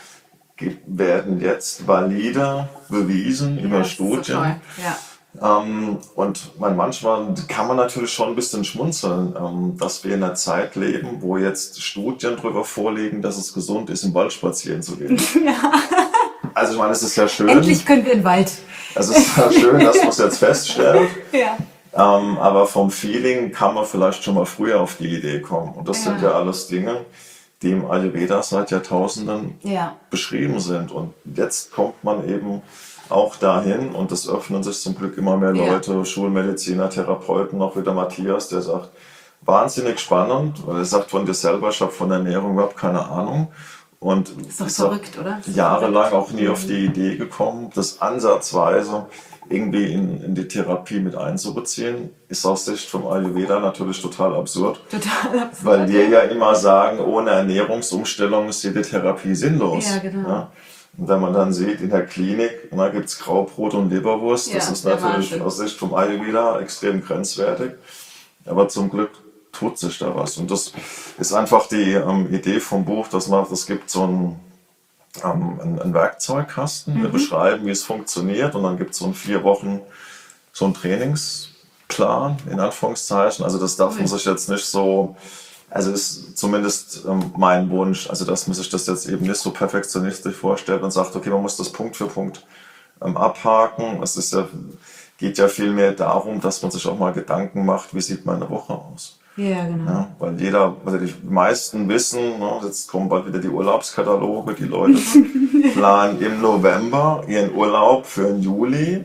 werden jetzt valide bewiesen ja, über Studien. So ja. Ähm, und man, manchmal kann man natürlich schon ein bisschen schmunzeln, ähm, dass wir in einer Zeit leben, wo jetzt Studien darüber vorliegen, dass es gesund ist, im Wald spazieren zu gehen. Ja. Also ich meine, es ist ja schön. Endlich können wir in den Wald. Es ist ja schön, dass man es jetzt feststellt. Ja. Ähm, aber vom Feeling kann man vielleicht schon mal früher auf die Idee kommen. Und das ja. sind ja alles Dinge, die im Ayurveda seit Jahrtausenden ja. beschrieben sind. Und jetzt kommt man eben auch dahin und es öffnen sich zum Glück immer mehr Leute, ja. Schulmediziner, Therapeuten, auch wieder Matthias, der sagt, wahnsinnig spannend, weil er sagt von dir selber, ich habe von Ernährung überhaupt keine Ahnung. Und ist doch verrückt, oder? Jahrelang auch nie auf die Idee gekommen, das ansatzweise irgendwie in, in die Therapie mit einzubeziehen, ist aus Sicht vom Ayurveda natürlich total absurd. Total absurd. Weil wir ja immer sagen, ohne Ernährungsumstellung ist jede Therapie sinnlos. Ja, genau. Ja? Und wenn man dann sieht, in der Klinik gibt es Graubrot und Leberwurst, ja, das ist natürlich Wahnsinn. Aus Sicht vom Ayurveda extrem grenzwertig. Aber zum Glück tut sich da was. Und das ist einfach die ähm, Idee vom Buch, dass man, es gibt so ein ähm, ein, ein Werkzeugkasten, mhm. wir beschreiben, wie es funktioniert und dann gibt es so in vier Wochen so einen Trainingsplan, in Anführungszeichen. Also das darf man sich jetzt nicht so, also ist zumindest ähm, mein Wunsch, also dass man sich das jetzt eben nicht so perfektionistisch vorstellt und sagt, okay, man muss das Punkt für Punkt ähm, abhaken. Es ist ja, geht ja vielmehr darum, dass man sich auch mal Gedanken macht, wie sieht meine Woche aus. Ja, genau. Ja, weil jeder, also die meisten wissen, ne, jetzt kommen bald wieder die Urlaubskataloge, die Leute planen im November ihren Urlaub für den Juli,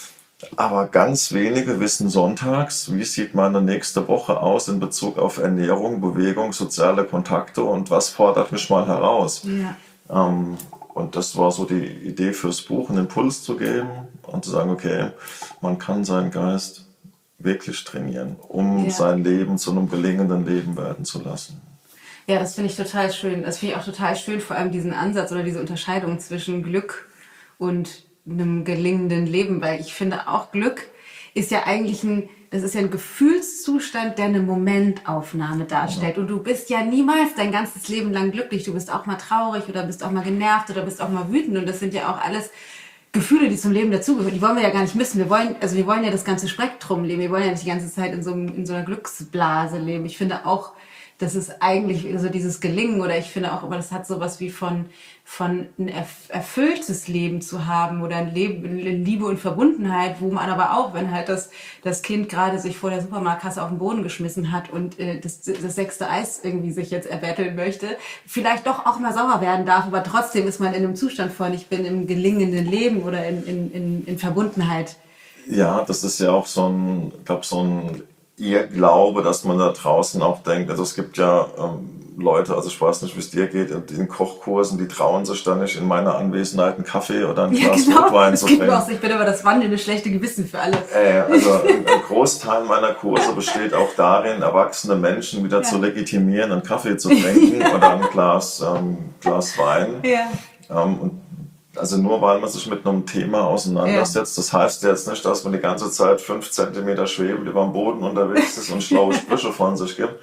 aber ganz wenige wissen sonntags, wie sieht meine nächste Woche aus in Bezug auf Ernährung, Bewegung, soziale Kontakte und was fordert mich mal heraus. Ja. Ähm, und das war so die Idee fürs Buch, einen Impuls zu geben und zu sagen, okay, man kann seinen Geist wirklich trainieren, um ja. sein Leben zu einem gelingenden Leben werden zu lassen. Ja, das finde ich total schön. Das finde ich auch total schön, vor allem diesen Ansatz oder diese Unterscheidung zwischen Glück und einem gelingenden Leben, weil ich finde auch Glück ist ja eigentlich ein, das ist ja ein Gefühlszustand, der eine Momentaufnahme darstellt. Und du bist ja niemals dein ganzes Leben lang glücklich. Du bist auch mal traurig oder bist auch mal genervt oder bist auch mal wütend und das sind ja auch alles Gefühle, die zum Leben dazugehören, die wollen wir ja gar nicht missen. Wir wollen, also wir wollen ja das ganze Spektrum leben. Wir wollen ja nicht die ganze Zeit in so, einem, in so einer Glücksblase leben. Ich finde auch, das ist eigentlich so dieses Gelingen oder ich finde auch, aber das hat sowas wie von, von ein erfülltes Leben zu haben oder ein Leben in Liebe und Verbundenheit, wo man aber auch, wenn halt das, das Kind gerade sich vor der Supermarktkasse auf den Boden geschmissen hat und äh, das, das sechste Eis irgendwie sich jetzt erbetteln möchte, vielleicht doch auch mal sauer werden darf, aber trotzdem ist man in einem Zustand von, ich bin im gelingenden Leben oder in, in, in, in Verbundenheit. Ja, das ist ja auch so ein, ich glaube, so ein Ihr Glaube, dass man da draußen auch denkt, also es gibt ja ähm, Leute, also ich weiß nicht, wie es dir geht, in Kochkursen, die trauen sich dann nicht in meiner Anwesenheit einen Kaffee oder ein Glas ja, genau. Rotwein zu trinken. Auch, ich bin aber das wandelnde schlechte Gewissen für alle. Äh, also ein, ein Großteil meiner Kurse besteht auch darin, erwachsene Menschen wieder ja. zu legitimieren, einen Kaffee zu trinken ja. oder ein Glas, ähm, Glas Wein. Ja. Ähm, und also nur weil man sich mit einem Thema auseinandersetzt, ja. Das heißt jetzt nicht, dass man die ganze Zeit fünf Zentimeter schwebend über dem Boden unterwegs ist und schlaue Sprüche von sich gibt.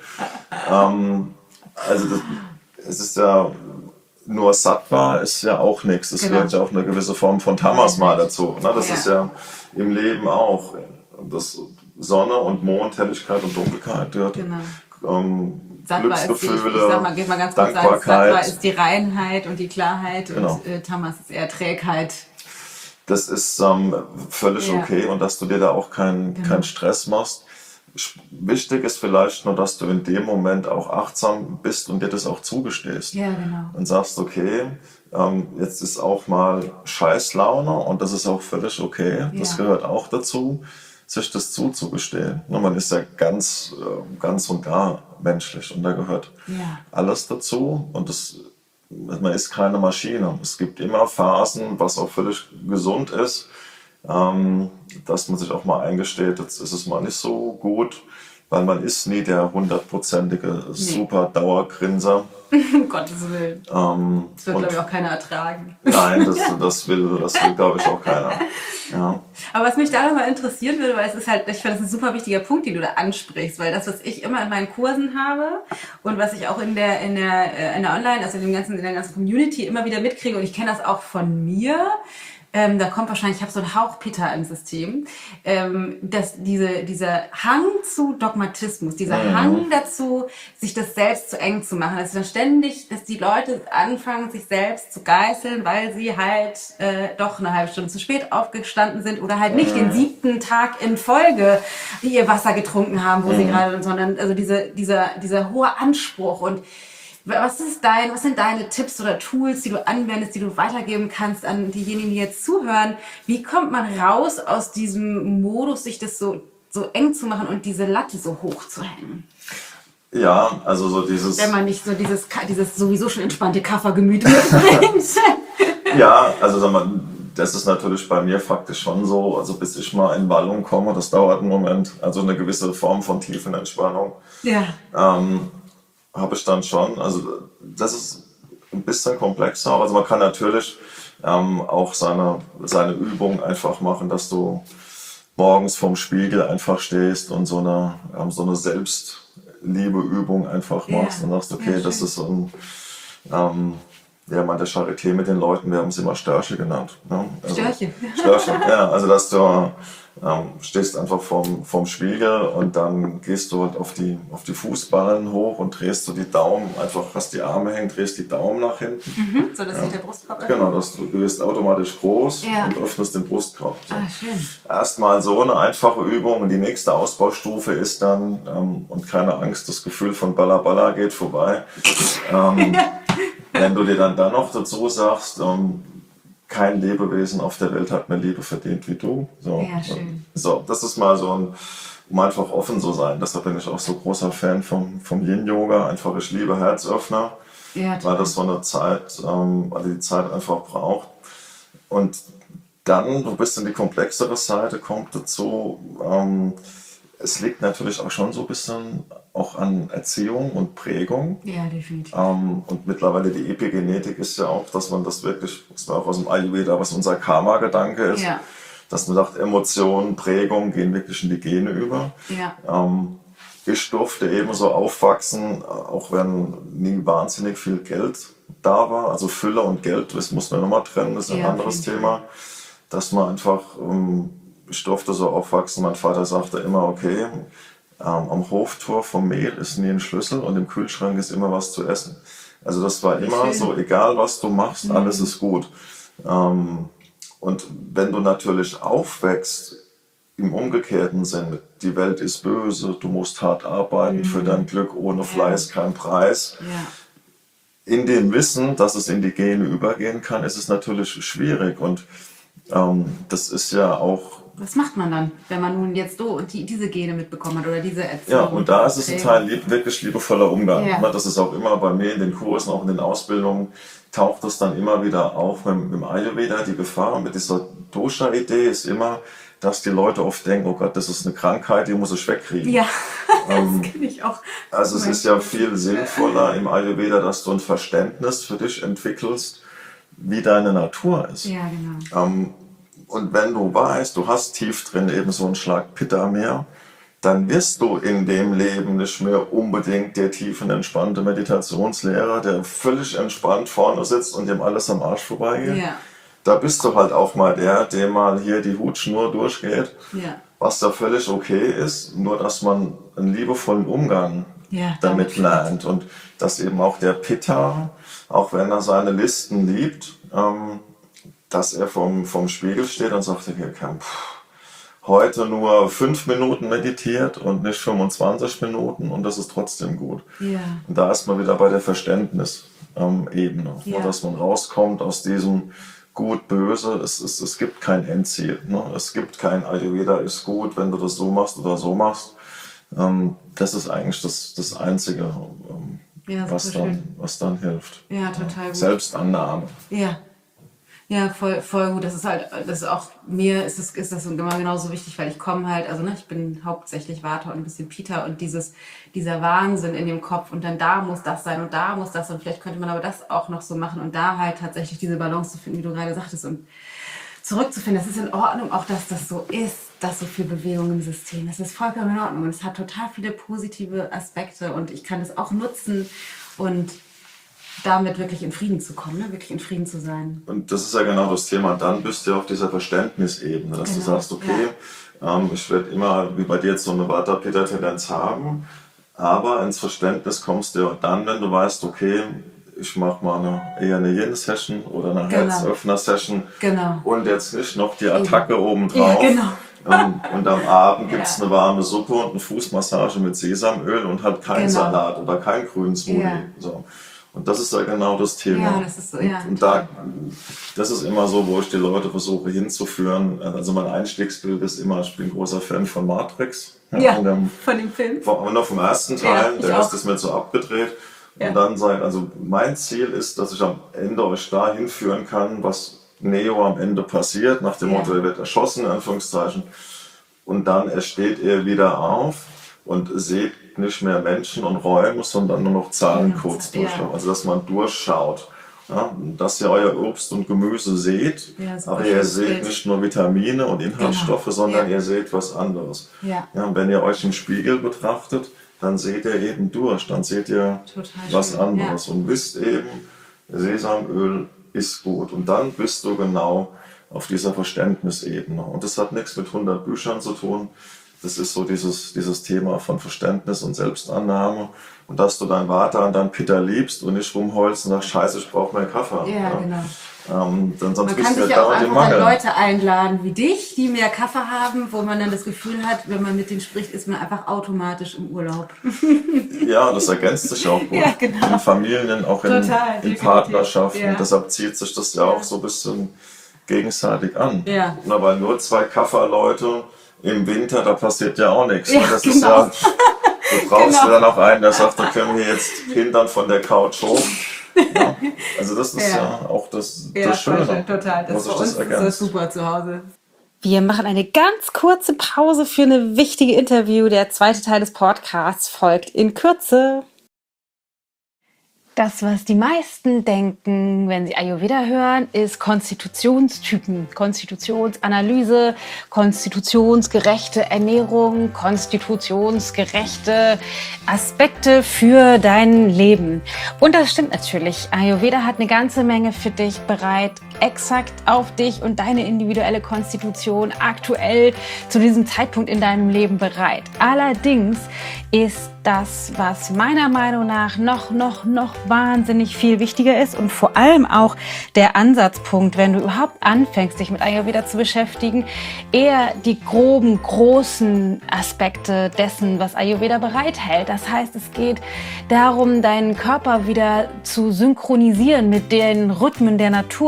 Ähm, also das, es ist ja, nur Sattva ist ja auch nichts. Es genau. gehört ja auch eine gewisse Form von Tamas mal dazu. Ne? Das ja. ist ja im Leben auch. Das Sonne und Mond, Helligkeit und Dunkelheit gehört. Genau. Ähm, Glücksgefühle, ist die, ich sag mal, geht mal ganz kurz sagen, Sattva ist die Reinheit und die Klarheit genau. und äh, Tamas ist eher Trägheit. Das ist ähm, völlig ja. okay und dass du dir da auch keinen genau. keinen Stress machst. Wichtig ist vielleicht nur, dass du in dem Moment auch achtsam bist und dir das auch zugestehst. Ja, genau. Und sagst, okay, ähm, jetzt ist auch mal Scheißlaune und das ist auch völlig okay. Ja. Das gehört auch dazu, sich das zuzugestehen. Man ist ja ganz, ganz und gar menschlich und da gehört ja. alles dazu und das, man ist keine Maschine. Es gibt immer Phasen, was auch völlig gesund ist, ähm, dass man sich auch mal eingesteht, jetzt ist es mal nicht so gut, weil man ist nie der hundertprozentige nee. super Dauergrinser. Um Gottes Willen. Ähm, das wird, glaube ich, auch keiner ertragen. Nein, das, das will, das will glaube ich, auch keiner. Ja. Aber was mich da nochmal interessieren würde, weil es ist halt, ich finde, das ist ein super wichtiger Punkt, den du da ansprichst, weil das, was ich immer in meinen Kursen habe und was ich auch in der, in der, in der Online, also in, dem ganzen, in der ganzen Community immer wieder mitkriege und ich kenne das auch von mir, Ähm, da kommt wahrscheinlich, ich habe so einen Hauch Pitta im System, ähm, dass diese, dieser Hang zu Dogmatismus, dieser mhm. Hang dazu, sich das selbst zu eng zu machen, also dann ständig, dass die Leute anfangen, sich selbst zu geißeln, weil sie halt äh, doch eine halbe Stunde zu spät aufgestanden sind oder halt nicht mhm. den siebten Tag in Folge ihr Wasser getrunken haben, wo mhm. sie gerade, sondern also diese, dieser, dieser hohe Anspruch und Was ist dein, was sind deine Tipps oder Tools, die du anwendest, die du weitergeben kannst an diejenigen, die jetzt zuhören? Wie kommt man raus aus diesem Modus, sich das so, so eng zu machen und diese Latte so hoch zu hängen? Ja, also so dieses... Wenn man nicht so dieses, dieses sowieso schon entspannte Kaffergemüt mitbringt. Ja, also sag mal, das ist natürlich bei mir faktisch schon so, also bis ich mal in Wallung komme, das dauert einen Moment, also eine gewisse Form von tiefen Entspannung. Ja. Ähm, habe ich dann schon, also das ist ein bisschen komplexer, also man kann natürlich ähm, auch seine, seine Übung einfach machen, dass du morgens vorm Spiegel einfach stehst und so eine, ähm, so eine Selbstliebeübung einfach machst ja, und sagst, okay, ja, das ist so ein, ähm, ja, man der Charité mit den Leuten, wir haben es immer Störche genannt. Ne? Also, Störche? Störche, ja, also dass du ähm, stehst einfach vorm, vorm Spiegel und dann gehst du halt auf die, auf die Fußballen hoch und drehst du die Daumen, einfach hast die Arme hängen, drehst die Daumen nach hinten. Mhm, so dass ja. sich der Brustkorb öffnet. Genau, dass du, du wirst automatisch groß ja. und öffnest den Brustkorb. So. Ah, schön. Erstmal so eine einfache Übung und die nächste Ausbaustufe ist dann, ähm, und keine Angst, das Gefühl von Balla Balla geht vorbei. Ähm, wenn du dir dann, dann noch dazu sagst, ähm, kein Lebewesen auf der Welt hat mehr Liebe verdient wie du. So, ja, schön. So, das ist mal so ein, um einfach offen zu sein. Deshalb bin ich auch so großer Fan vom, vom Yin-Yoga. Einfach, ich liebe Herzöffner, ja, weil das so eine Zeit, ähm, also die Zeit einfach braucht. Und dann, du bist in die komplexere Seite, kommt dazu, ähm, es liegt natürlich auch schon so ein bisschen auch an Erziehung und Prägung. Ja, definitiv. Ähm, und mittlerweile die Epigenetik ist ja auch, dass man das wirklich, das war auch aus dem Ayurveda, was unser Karma-Gedanke ist, ja. dass man sagt, Emotionen, Prägung gehen wirklich in die Gene über. Ja. Ähm, ich durfte eben so aufwachsen, auch wenn nie wahnsinnig viel Geld da war, also Fülle und Geld, das muss man nochmal trennen, das ist ein ja, anderes Thema, dass man einfach... Ähm, Ich durfte so aufwachsen, mein Vater sagte immer, okay, ähm, am Hoftor vom Mehl ist nie ein Schlüssel und im Kühlschrank ist immer was zu essen. Also das war immer so, egal was du machst, mhm. alles ist gut. Ähm, und wenn du natürlich aufwächst, im umgekehrten Sinne, die Welt ist böse, du musst hart arbeiten mhm. für dein Glück, ohne Fleiß ja. kein Preis. Ja. In dem Wissen, dass es in die Gene übergehen kann, ist es natürlich schwierig und ähm, das ist ja auch... Was macht man dann, wenn man nun jetzt so die, diese Gene mitbekommen hat oder diese Erziehung? Ja, und da ist es ein Teil lieb, wirklich liebevoller Umgang. Ja. Das ist auch immer bei mir in den Kursen, auch in den Ausbildungen, taucht das dann immer wieder auf mit, mit dem Ayurveda. Die Gefahr mit dieser Dosha-Idee ist immer, dass die Leute oft denken, oh Gott, das ist eine Krankheit, die muss ich wegkriegen. Ja, ähm, das kenne ich auch. Also es ist ja viel sinnvoller im Ayurveda, dass du ein Verständnis für dich entwickelst, wie deine Natur ist. Ja, genau. Ähm, und wenn du weißt, du hast tief drin eben so einen Schlag Pitta mehr, dann wirst du in dem Leben nicht mehr unbedingt der tiefenentspannte Meditationslehrer, der völlig entspannt vorne sitzt und dem alles am Arsch vorbeigeht. Ja. Da bist du halt auch mal der, dem mal hier die Hutschnur durchgeht, ja. was da völlig okay ist, nur dass man einen liebevollen Umgang ja, damit lernt. Und dass eben auch der Pitta, auch wenn er seine Listen liebt, ähm, dass er vom, vom Spiegel steht und sagt, okay, pff, heute nur fünf Minuten meditiert und nicht fünfundzwanzig Minuten und das ist trotzdem gut. Ja. Und da ist man wieder bei der Verständnisebene, ja. dass man rauskommt aus diesem gut, böse, es, es, es gibt kein Endziel. Ne? Es gibt kein Ayurveda ist gut, wenn du das so machst oder so machst. Ähm, das ist eigentlich das, das Einzige, ähm, ja, was, dann, was dann hilft. Ja, total gut. Selbstannahme. Ja. Ja, voll, voll gut. Das ist halt, das ist auch, mir ist das, ist das immer genauso wichtig, weil ich komme halt, also ne, ich bin hauptsächlich Vata und ein bisschen Pitta und dieses, dieser Wahnsinn in dem Kopf und dann da muss das sein und da muss das und vielleicht könnte man aber das auch noch so machen und da halt tatsächlich diese Balance zu finden, wie du gerade sagtest und zurückzufinden. Das ist in Ordnung, auch dass das so ist, dass so viel Bewegung im System ist. Das ist vollkommen in Ordnung und es hat total viele positive Aspekte und ich kann das auch nutzen und damit wirklich in Frieden zu kommen, ne? Wirklich in Frieden zu sein. Und das ist ja genau das Thema. Dann bist du auf dieser Verständnisebene, dass genau. du sagst, okay, ja. ähm, ich werde immer, wie bei dir jetzt so eine Vata-Pitta-Tendenz haben, aber ins Verständnis kommst du dann, wenn du weißt, okay, ich mache mal eine, eher eine Yin-Session oder eine genau. Herzöffner-Session genau. und jetzt nicht noch die Attacke obendrauf. Ja, genau. Und, und am Abend gibt es ja. eine warme Suppe und eine Fußmassage mit Sesamöl und halt kein genau. Salat oder kein grünen Smoothie. Ja. So. Und das ist ja genau das Thema. Ja, das ist so, ja. Und da, das ist immer so, wo ich die Leute versuche hinzuführen. Also mein Einstiegsbild ist immer, ich bin großer Fan von Matrix. Ja, ja von, dem, von dem Film. Von, noch vom ersten Teil, ja, der Rest ist mir so abgedreht. Ja. Und dann sein, also mein Ziel ist, dass ich am Ende euch da hinführen kann, was Neo am Ende passiert, nach dem ja. Motto, er wird erschossen, in Anführungszeichen. Und dann steht er wieder auf und seht nicht mehr Menschen und Räume, sondern nur noch Zahlencodes ja, durchlaufen. Ja. Also dass man durchschaut. Ja, dass ihr euer Obst und Gemüse seht, ja, aber ihr seht Bild. Nicht nur Vitamine und Inhaltsstoffe, genau. sondern ja. ihr seht was anderes. Ja. Ja, und wenn ihr euch im Spiegel betrachtet, dann seht ihr eben durch, dann seht ihr Total was schön. Anderes ja. und wisst eben, Sesamöl ist gut. Und dann bist du genau auf dieser Verständnisebene. Und das hat nichts mit hundert Büchern zu tun. Das ist so dieses, dieses Thema von Verständnis und Selbstannahme. Und dass du dein Vata und dein Pitta liebst und nicht rumheulst und sagst, scheiße, ich brauche mehr Kaffee. Ja, ja. genau. Ähm, dann sonst man kann sich ja auch einfach dann Leute einladen wie dich, die mehr Kaffee haben, wo man dann das Gefühl hat, wenn man mit denen spricht, ist man einfach automatisch im Urlaub. Ja, das ergänzt sich auch gut. Ja, genau. In Familien, auch in, Total, in Partnerschaften. Ja. Und deshalb zieht sich das ja auch so ein bisschen gegenseitig an. Ja. Na, weil nur zwei Kaffee-Leute im Winter, da passiert ja auch nichts. Ja, das genau. ist ja, du brauchst genau. ja dann auch einen, der sagt, da können wir jetzt hindern von der Couch hoch. Ja, also das ist ja, ja auch das, ja, das Schöne. Schön, total. Das für uns das ist super zu Hause. Wir machen eine ganz kurze Pause für eine wichtige Interview. Der zweite Teil des Podcasts folgt in Kürze. Das, was die meisten denken, wenn sie Ayurveda hören, ist Konstitutionstypen, Konstitutionsanalyse, konstitutionsgerechte Ernährung, konstitutionsgerechte Aspekte für dein Leben. Und das stimmt natürlich. Ayurveda hat eine ganze Menge für dich bereit, exakt auf dich und deine individuelle Konstitution aktuell zu diesem Zeitpunkt in deinem Leben bereit. Allerdings ist das, was meiner Meinung nach noch, noch, noch wahnsinnig viel wichtiger ist und vor allem auch der Ansatzpunkt, wenn du überhaupt anfängst, dich mit Ayurveda zu beschäftigen, eher die groben, großen Aspekte dessen, was Ayurveda bereithält. Das heißt, es geht darum, deinen Körper wieder zu synchronisieren mit den Rhythmen der Natur, mit den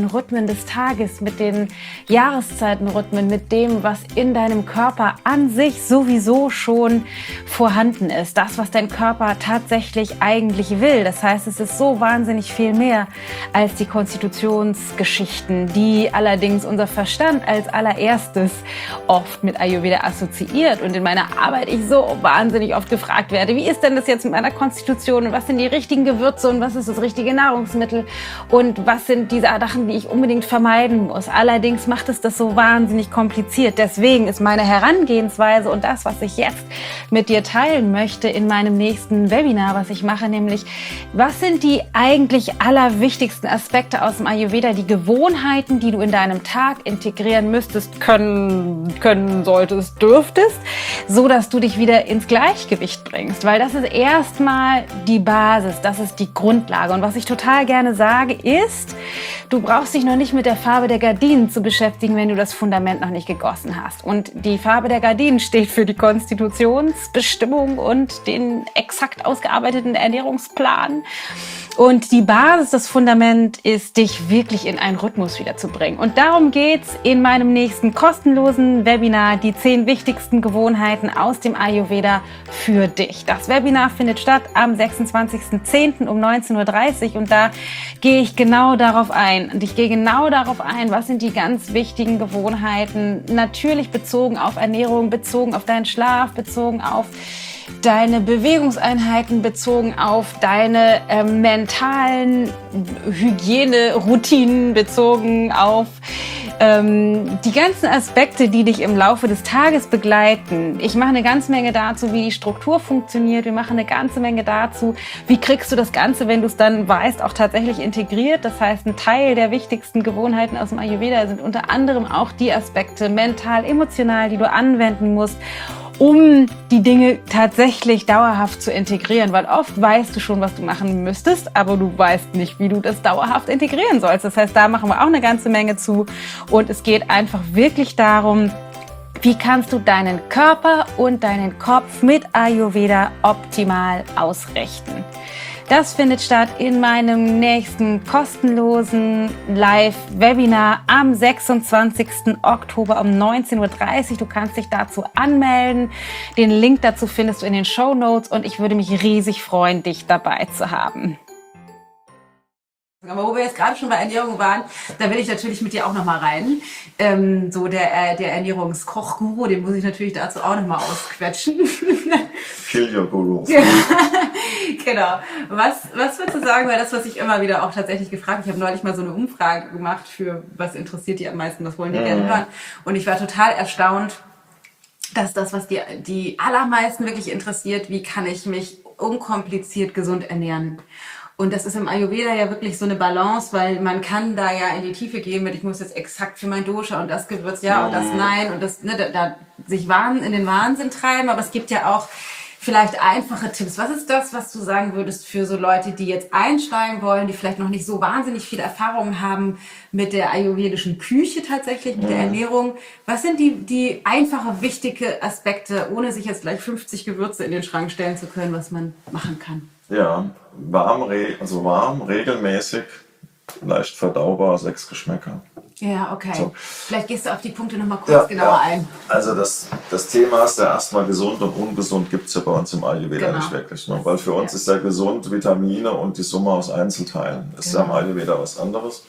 Rhythmen des Tages, mit den Jahreszeitenrhythmen, mit dem, was in deinem Körper an sich sowieso schon vorhanden ist. Das, was dein Körper tatsächlich eigentlich will. Das heißt, es ist so wahnsinnig viel mehr als die Konstitutionsgeschichten, die allerdings unser Verstand als allererstes oft mit Ayurveda assoziiert. Und in meiner Arbeit ich so wahnsinnig oft gefragt werde, wie ist denn das jetzt mit meiner Konstitution und was sind die richtigen Gewürze und was ist das richtige Nahrungsmittel und was sind die Sachen, die ich unbedingt vermeiden muss. Allerdings macht es das so wahnsinnig kompliziert. Deswegen ist meine Herangehensweise und das, was ich jetzt mit dir teilen möchte in meinem nächsten Webinar, was ich mache, nämlich, was sind die eigentlich allerwichtigsten Aspekte aus dem Ayurveda, die Gewohnheiten, die du in deinem Tag integrieren müsstest, können, können solltest, dürftest, so dass du dich wieder ins Gleichgewicht bringst, weil das ist erstmal die Basis, das ist die Grundlage. Und was ich total gerne sage ist, du brauchst dich noch nicht mit der Farbe der Gardinen zu beschäftigen, wenn du das Fundament noch nicht gegossen hast. Und die Farbe der Gardinen steht für die Konstitutionsbestimmung und den exakt ausgearbeiteten Ernährungsplan. Und die Basis, das Fundament ist, dich wirklich in einen Rhythmus wiederzubringen. Und darum geht's in meinem nächsten kostenlosen Webinar, die zehn wichtigsten Gewohnheiten aus dem Ayurveda für dich. Das Webinar findet statt am sechsundzwanzigsten zehnten um neunzehn Uhr dreißig und da gehe ich genau darauf ein. Und ich gehe genau darauf ein, was sind die ganz wichtigen Gewohnheiten, natürlich bezogen auf Ernährung, bezogen auf deinen Schlaf, bezogen auf deine Bewegungseinheiten, bezogen auf deine äh, mentalen Hygieneroutinen, bezogen auf ähm, die ganzen Aspekte, die dich im Laufe des Tages begleiten. Ich mache eine ganze Menge dazu, wie die Struktur funktioniert. Wir machen eine ganze Menge dazu, wie kriegst du das Ganze, wenn du es dann weißt, auch tatsächlich integriert. Das heißt, ein Teil der wichtigsten Gewohnheiten aus dem Ayurveda sind unter anderem auch die Aspekte mental, emotional, die du anwenden musst, um die Dinge tatsächlich dauerhaft zu integrieren. Weil oft weißt du schon, was du machen müsstest, aber du weißt nicht, wie du das dauerhaft integrieren sollst. Das heißt, da machen wir auch eine ganze Menge zu. Und es geht einfach wirklich darum, wie kannst du deinen Körper und deinen Kopf mit Ayurveda optimal ausrichten. Das findet statt in meinem nächsten kostenlosen Live-Webinar am sechsundzwanzigsten Oktober um neunzehn Uhr dreißig. Du kannst dich dazu anmelden. Den Link dazu findest du in den Shownotes und ich würde mich riesig freuen, dich dabei zu haben. Aber wo wir jetzt gerade schon bei Ernährung waren, da will ich natürlich mit dir auch nochmal rein. Ähm, so der, der Ernährungskochguru, den muss ich natürlich dazu auch nochmal ausquetschen. Kill your Guru. Genau. Was, was würdest du sagen, weil das, was ich immer wieder auch tatsächlich gefragt habe, ich habe neulich mal so eine Umfrage gemacht für, was interessiert die am meisten, was wollen die mhm. gerne hören. Und ich war total erstaunt, dass das, was die, die allermeisten wirklich interessiert, wie kann ich mich unkompliziert gesund ernähren. Und das ist im Ayurveda ja wirklich so eine Balance, weil man kann da ja in die Tiefe gehen mit, ich muss jetzt exakt für mein Dosha und das Gewürz ja und das nein und das, ne, da, da sich Wahn, in den Wahnsinn treiben. Aber es gibt ja auch vielleicht einfache Tipps. Was ist das, was du sagen würdest für so Leute, die jetzt einsteigen wollen, die vielleicht noch nicht so wahnsinnig viel Erfahrung haben mit der ayurvedischen Küche tatsächlich, mit mhm. der Ernährung? Was sind die, die einfache, wichtige Aspekte, ohne sich jetzt gleich fünfzig Gewürze in den Schrank stellen zu können, was man machen kann? Ja, warm, also warm, regelmäßig, leicht verdaubar, sechs Geschmäcker. Ja, okay. So. Vielleicht gehst du auf die Punkte nochmal kurz ja, genauer ja. ein. Also das, das Thema ist ja erstmal gesund und ungesund gibt es ja bei uns im Ayurveda genau. nicht wirklich. Ne? Weil für uns ja. ist ja gesund Vitamine und die Summe aus Einzelteilen. Ist genau. ja im Ayurveda was anderes.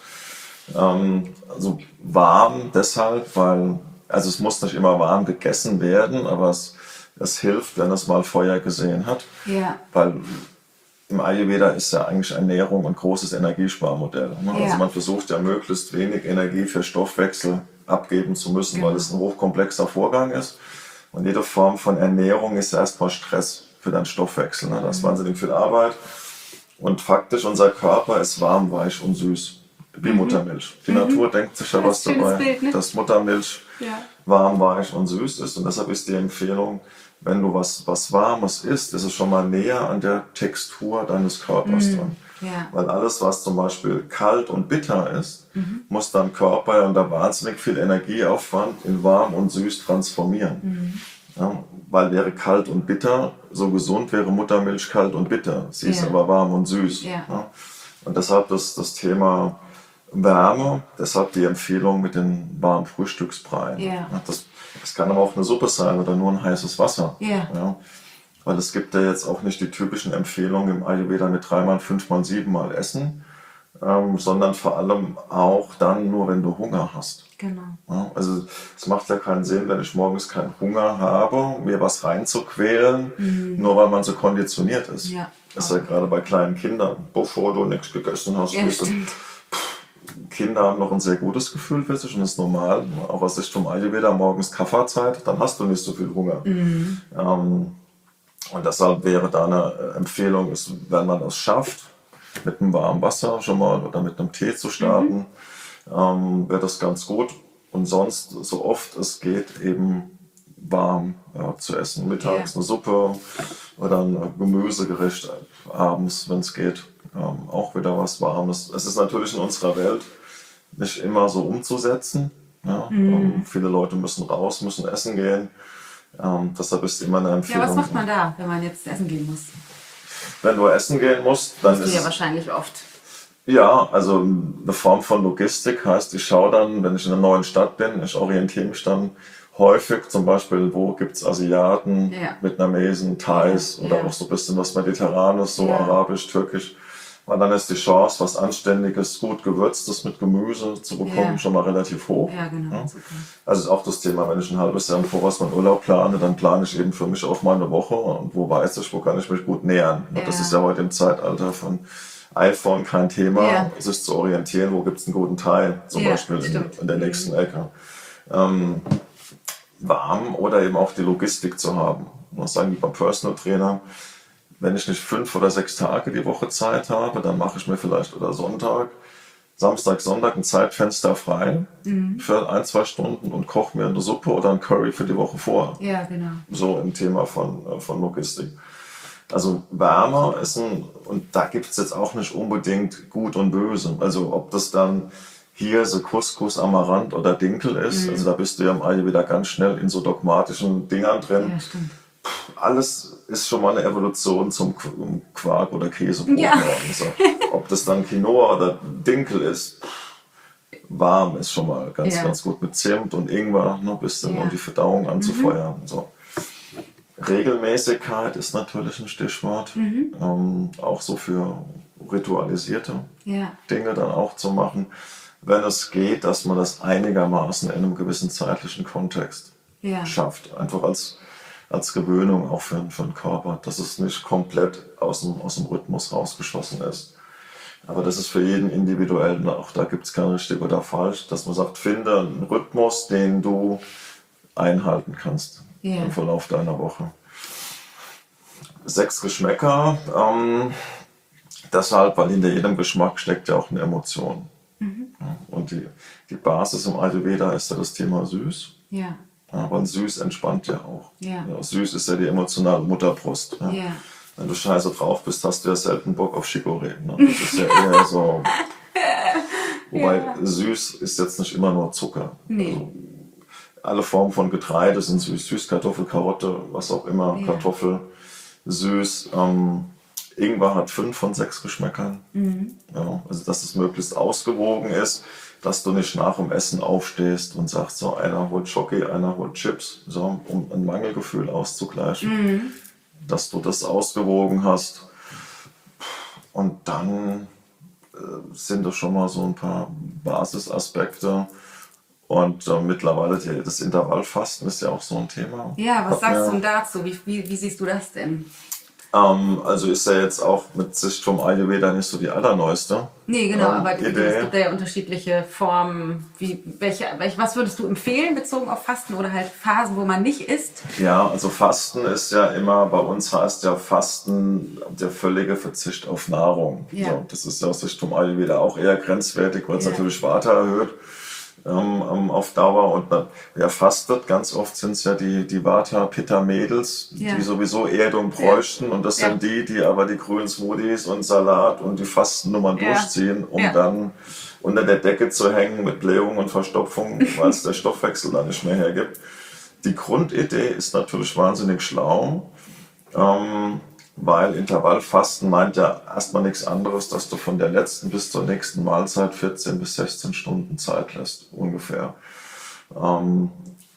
Ähm, also warm deshalb, weil, also es muss nicht immer warm gegessen werden, aber es, es hilft, wenn es mal Feuer gesehen hat. Ja. Weil im Ayurveda ist ja eigentlich Ernährung ein großes Energiesparmodell. Ne? Ja. Also man versucht ja möglichst wenig Energie für Stoffwechsel abgeben zu müssen, genau. weil es ein hochkomplexer Vorgang ist. Und jede Form von Ernährung ist erstmal Stress für deinen Stoffwechsel. Ne? Da ist wahnsinnig viel Arbeit. Und faktisch, unser Körper ist warm, weich und süß. Wie mhm. Muttermilch. Die mhm. Natur denkt sich ja was dabei, Bild, ne? dass Muttermilch ja. warm, weich und süß ist. Und deshalb ist die Empfehlung, wenn du was, was Warmes isst, ist es schon mal näher an der Textur deines Körpers mhm. dran. Ja. Weil alles, was zum Beispiel kalt und bitter ist, mhm. muss dein Körper unter wahnsinnig viel Energieaufwand in warm und süß transformieren. Mhm. Ja, weil wäre kalt und bitter, so gesund wäre Muttermilch kalt und bitter. Sie ist ja. aber warm und süß. Ja. Ja. Und deshalb das, das Thema Wärme, deshalb die Empfehlung mit den warmen Frühstücksbreien. Ja. Das, das kann aber auch eine Suppe sein oder nur ein heißes Wasser. Ja. Ja. Weil es gibt ja jetzt auch nicht die typischen Empfehlungen im Ayurveda mit dreimal, fünfmal, siebenmal Essen, ähm, sondern vor allem auch dann nur, wenn du Hunger hast. Genau. Ja, also es macht ja keinen Sinn, wenn ich morgens keinen Hunger habe, mir was reinzuquälen, mhm. nur weil man so konditioniert ist. Ja. Das ist ja gerade bei kleinen Kindern, bevor du nichts gegessen hast. Ja, bist du, Kinder haben noch ein sehr gutes Gefühl für sich und das ist normal. Auch aus Sicht vom Ayurveda, morgens Kaffeezeit, dann hast du nicht so viel Hunger. Mhm. Ähm, und deshalb wäre da eine Empfehlung, ist, wenn man es schafft, mit einem warmen Wasser schon mal oder mit einem Tee zu starten, mhm. ähm, wäre das ganz gut. Und sonst, so oft es geht, eben warm ja, zu essen. Mittags ja. eine Suppe oder ein Gemüsegericht, abends, wenn es geht, ähm, auch wieder was Warmes. Es ist natürlich in unserer Welt nicht immer so umzusetzen. Ja? Mhm. Ähm, viele Leute müssen raus, müssen essen gehen. Ähm, deshalb ist immer eine Empfehlung. Ja, was macht man da, wenn man jetzt essen gehen muss? Wenn du essen gehen musst, dann das ist ja wahrscheinlich oft. Ja, also eine Form von Logistik heißt, ich schaue dann, wenn ich in einer neuen Stadt bin, ich orientiere mich dann häufig, zum Beispiel, wo gibt es Asiaten, ja. Vietnamesen, Thais ja. oder ja. auch so ein bisschen was Mediterranes, so ja. Arabisch, Türkisch. Weil dann ist die Chance, was Anständiges, gut Gewürztes mit Gemüse zu bekommen, ja. schon mal relativ hoch. Ja, genau. Ja? Super. Also ist auch das Thema, wenn ich ein halbes Jahr im Voraus meinen Urlaub plane, dann plane ich eben für mich auch mal eine Woche und wo weiß ich, wo kann ich mich gut nähern. Ja. Das ist ja heute im Zeitalter von iPhone kein Thema, ja. sich zu orientieren, wo gibt es einen guten Teil, zum ja, Beispiel in, in der nächsten mhm. Ecke. Ähm, warm oder eben auch die Logistik zu haben. Ich muss sagen, wie beim Personal Trainer, wenn ich nicht fünf oder sechs Tage die Woche Zeit habe, dann mache ich mir vielleicht oder Sonntag, Samstag, Sonntag ein Zeitfenster frei mhm. für ein, zwei Stunden und koche mir eine Suppe oder ein Curry für die Woche vor. Ja, genau. So im Thema von, von Logistik. Also wärmer essen, und da gibt es jetzt auch nicht unbedingt gut und böse. Also ob das dann hier so Couscous, Amaranth oder Dinkel ist, mhm. also da bist du ja im Ayurveda ganz schnell in so dogmatischen Dingern drin. Ja, stimmt. Alles ist schon mal eine Evolution zum Quark oder Käsebrot. Ja. So. Ob das dann Quinoa oder Dinkel ist, warm ist schon mal ganz, ja. ganz gut mit Zimt und Ingwer, ne, ein bisschen, ja. um die Verdauung anzufeuern. Mhm. So. Regelmäßigkeit ist natürlich ein Stichwort, mhm. ähm, auch so für ritualisierte ja. Dinge dann auch zu machen, wenn es geht, dass man das einigermaßen in einem gewissen zeitlichen Kontext ja. schafft. Einfach als, als Gewöhnung auch für, für den Körper, dass es nicht komplett aus dem, aus dem Rhythmus rausgeschossen ist. Aber das ist für jeden individuell, auch da gibt es kein richtig oder falsch, dass man sagt, finde einen Rhythmus, den du einhalten kannst. Yeah. Im Verlauf deiner Woche. Sechs Geschmäcker, ähm, deshalb, weil hinter jedem Geschmack steckt ja auch eine Emotion. Mhm. Ja, und die, die Basis im Ayurveda ist ja das Thema süß. Yeah. Ja, weil süß entspannt ja auch. Yeah. Ja, süß ist ja die emotionale Mutterbrust. Ja. Yeah. Wenn du scheiße drauf bist, hast du ja selten Bock auf Chicorée. Ne? Das ist ja eher so. Wobei ja. süß ist jetzt nicht immer nur Zucker. Nee. Also, alle Formen von Getreide sind süß, Süßkartoffel, Karotte, was auch immer, ja. Kartoffel, süß. Ähm, Ingwer hat fünf von sechs Geschmäckern. Mhm. Ja, also dass es möglichst ausgewogen ist, dass du nicht nach dem Essen aufstehst und sagst, so einer holt Schoki, einer holt Chips, so, um ein Mangelgefühl auszugleichen. Mhm. Dass du das ausgewogen hast. Und dann äh, sind das schon mal so ein paar Basisaspekte. Und äh, mittlerweile die, das Intervallfasten ist ja auch so ein Thema. Ja, was Hat sagst mir, du denn dazu? Wie, wie, wie siehst du das denn? Ähm, also ist ja jetzt auch mit Sicht vom Ayurveda nicht so die allerneueste. Nee, genau, ähm, aber die, es gibt ja unterschiedliche Formen. Wie, welche, welche, was würdest du empfehlen bezogen auf Fasten oder halt Phasen, wo man nicht isst? Ja, also Fasten ist ja immer, bei uns heißt ja Fasten der völlige Verzicht auf Nahrung. Ja. So, das ist ja aus Sicht vom Ayurveda auch eher grenzwertig, weil es ja. natürlich Vata erhöht. Ähm, auf Dauer und dann, wer fastet, ganz oft sind es ja die, die Vata-Pitta-Mädels, ja. die sowieso Erdung bräuchten ja. und das ja. sind die, die aber die grünen Smoothies und Salat und die Fastennummern ja. durchziehen, um ja. dann unter der Decke zu hängen mit Blähung und Verstopfung, weil es der Stoffwechsel dann nicht mehr hergibt. Die Grundidee ist natürlich wahnsinnig schlau. Ähm, weil Intervallfasten meint ja erstmal nichts anderes, dass du von der letzten bis zur nächsten Mahlzeit vierzehn bis sechzehn Stunden Zeit lässt, ungefähr. Ähm,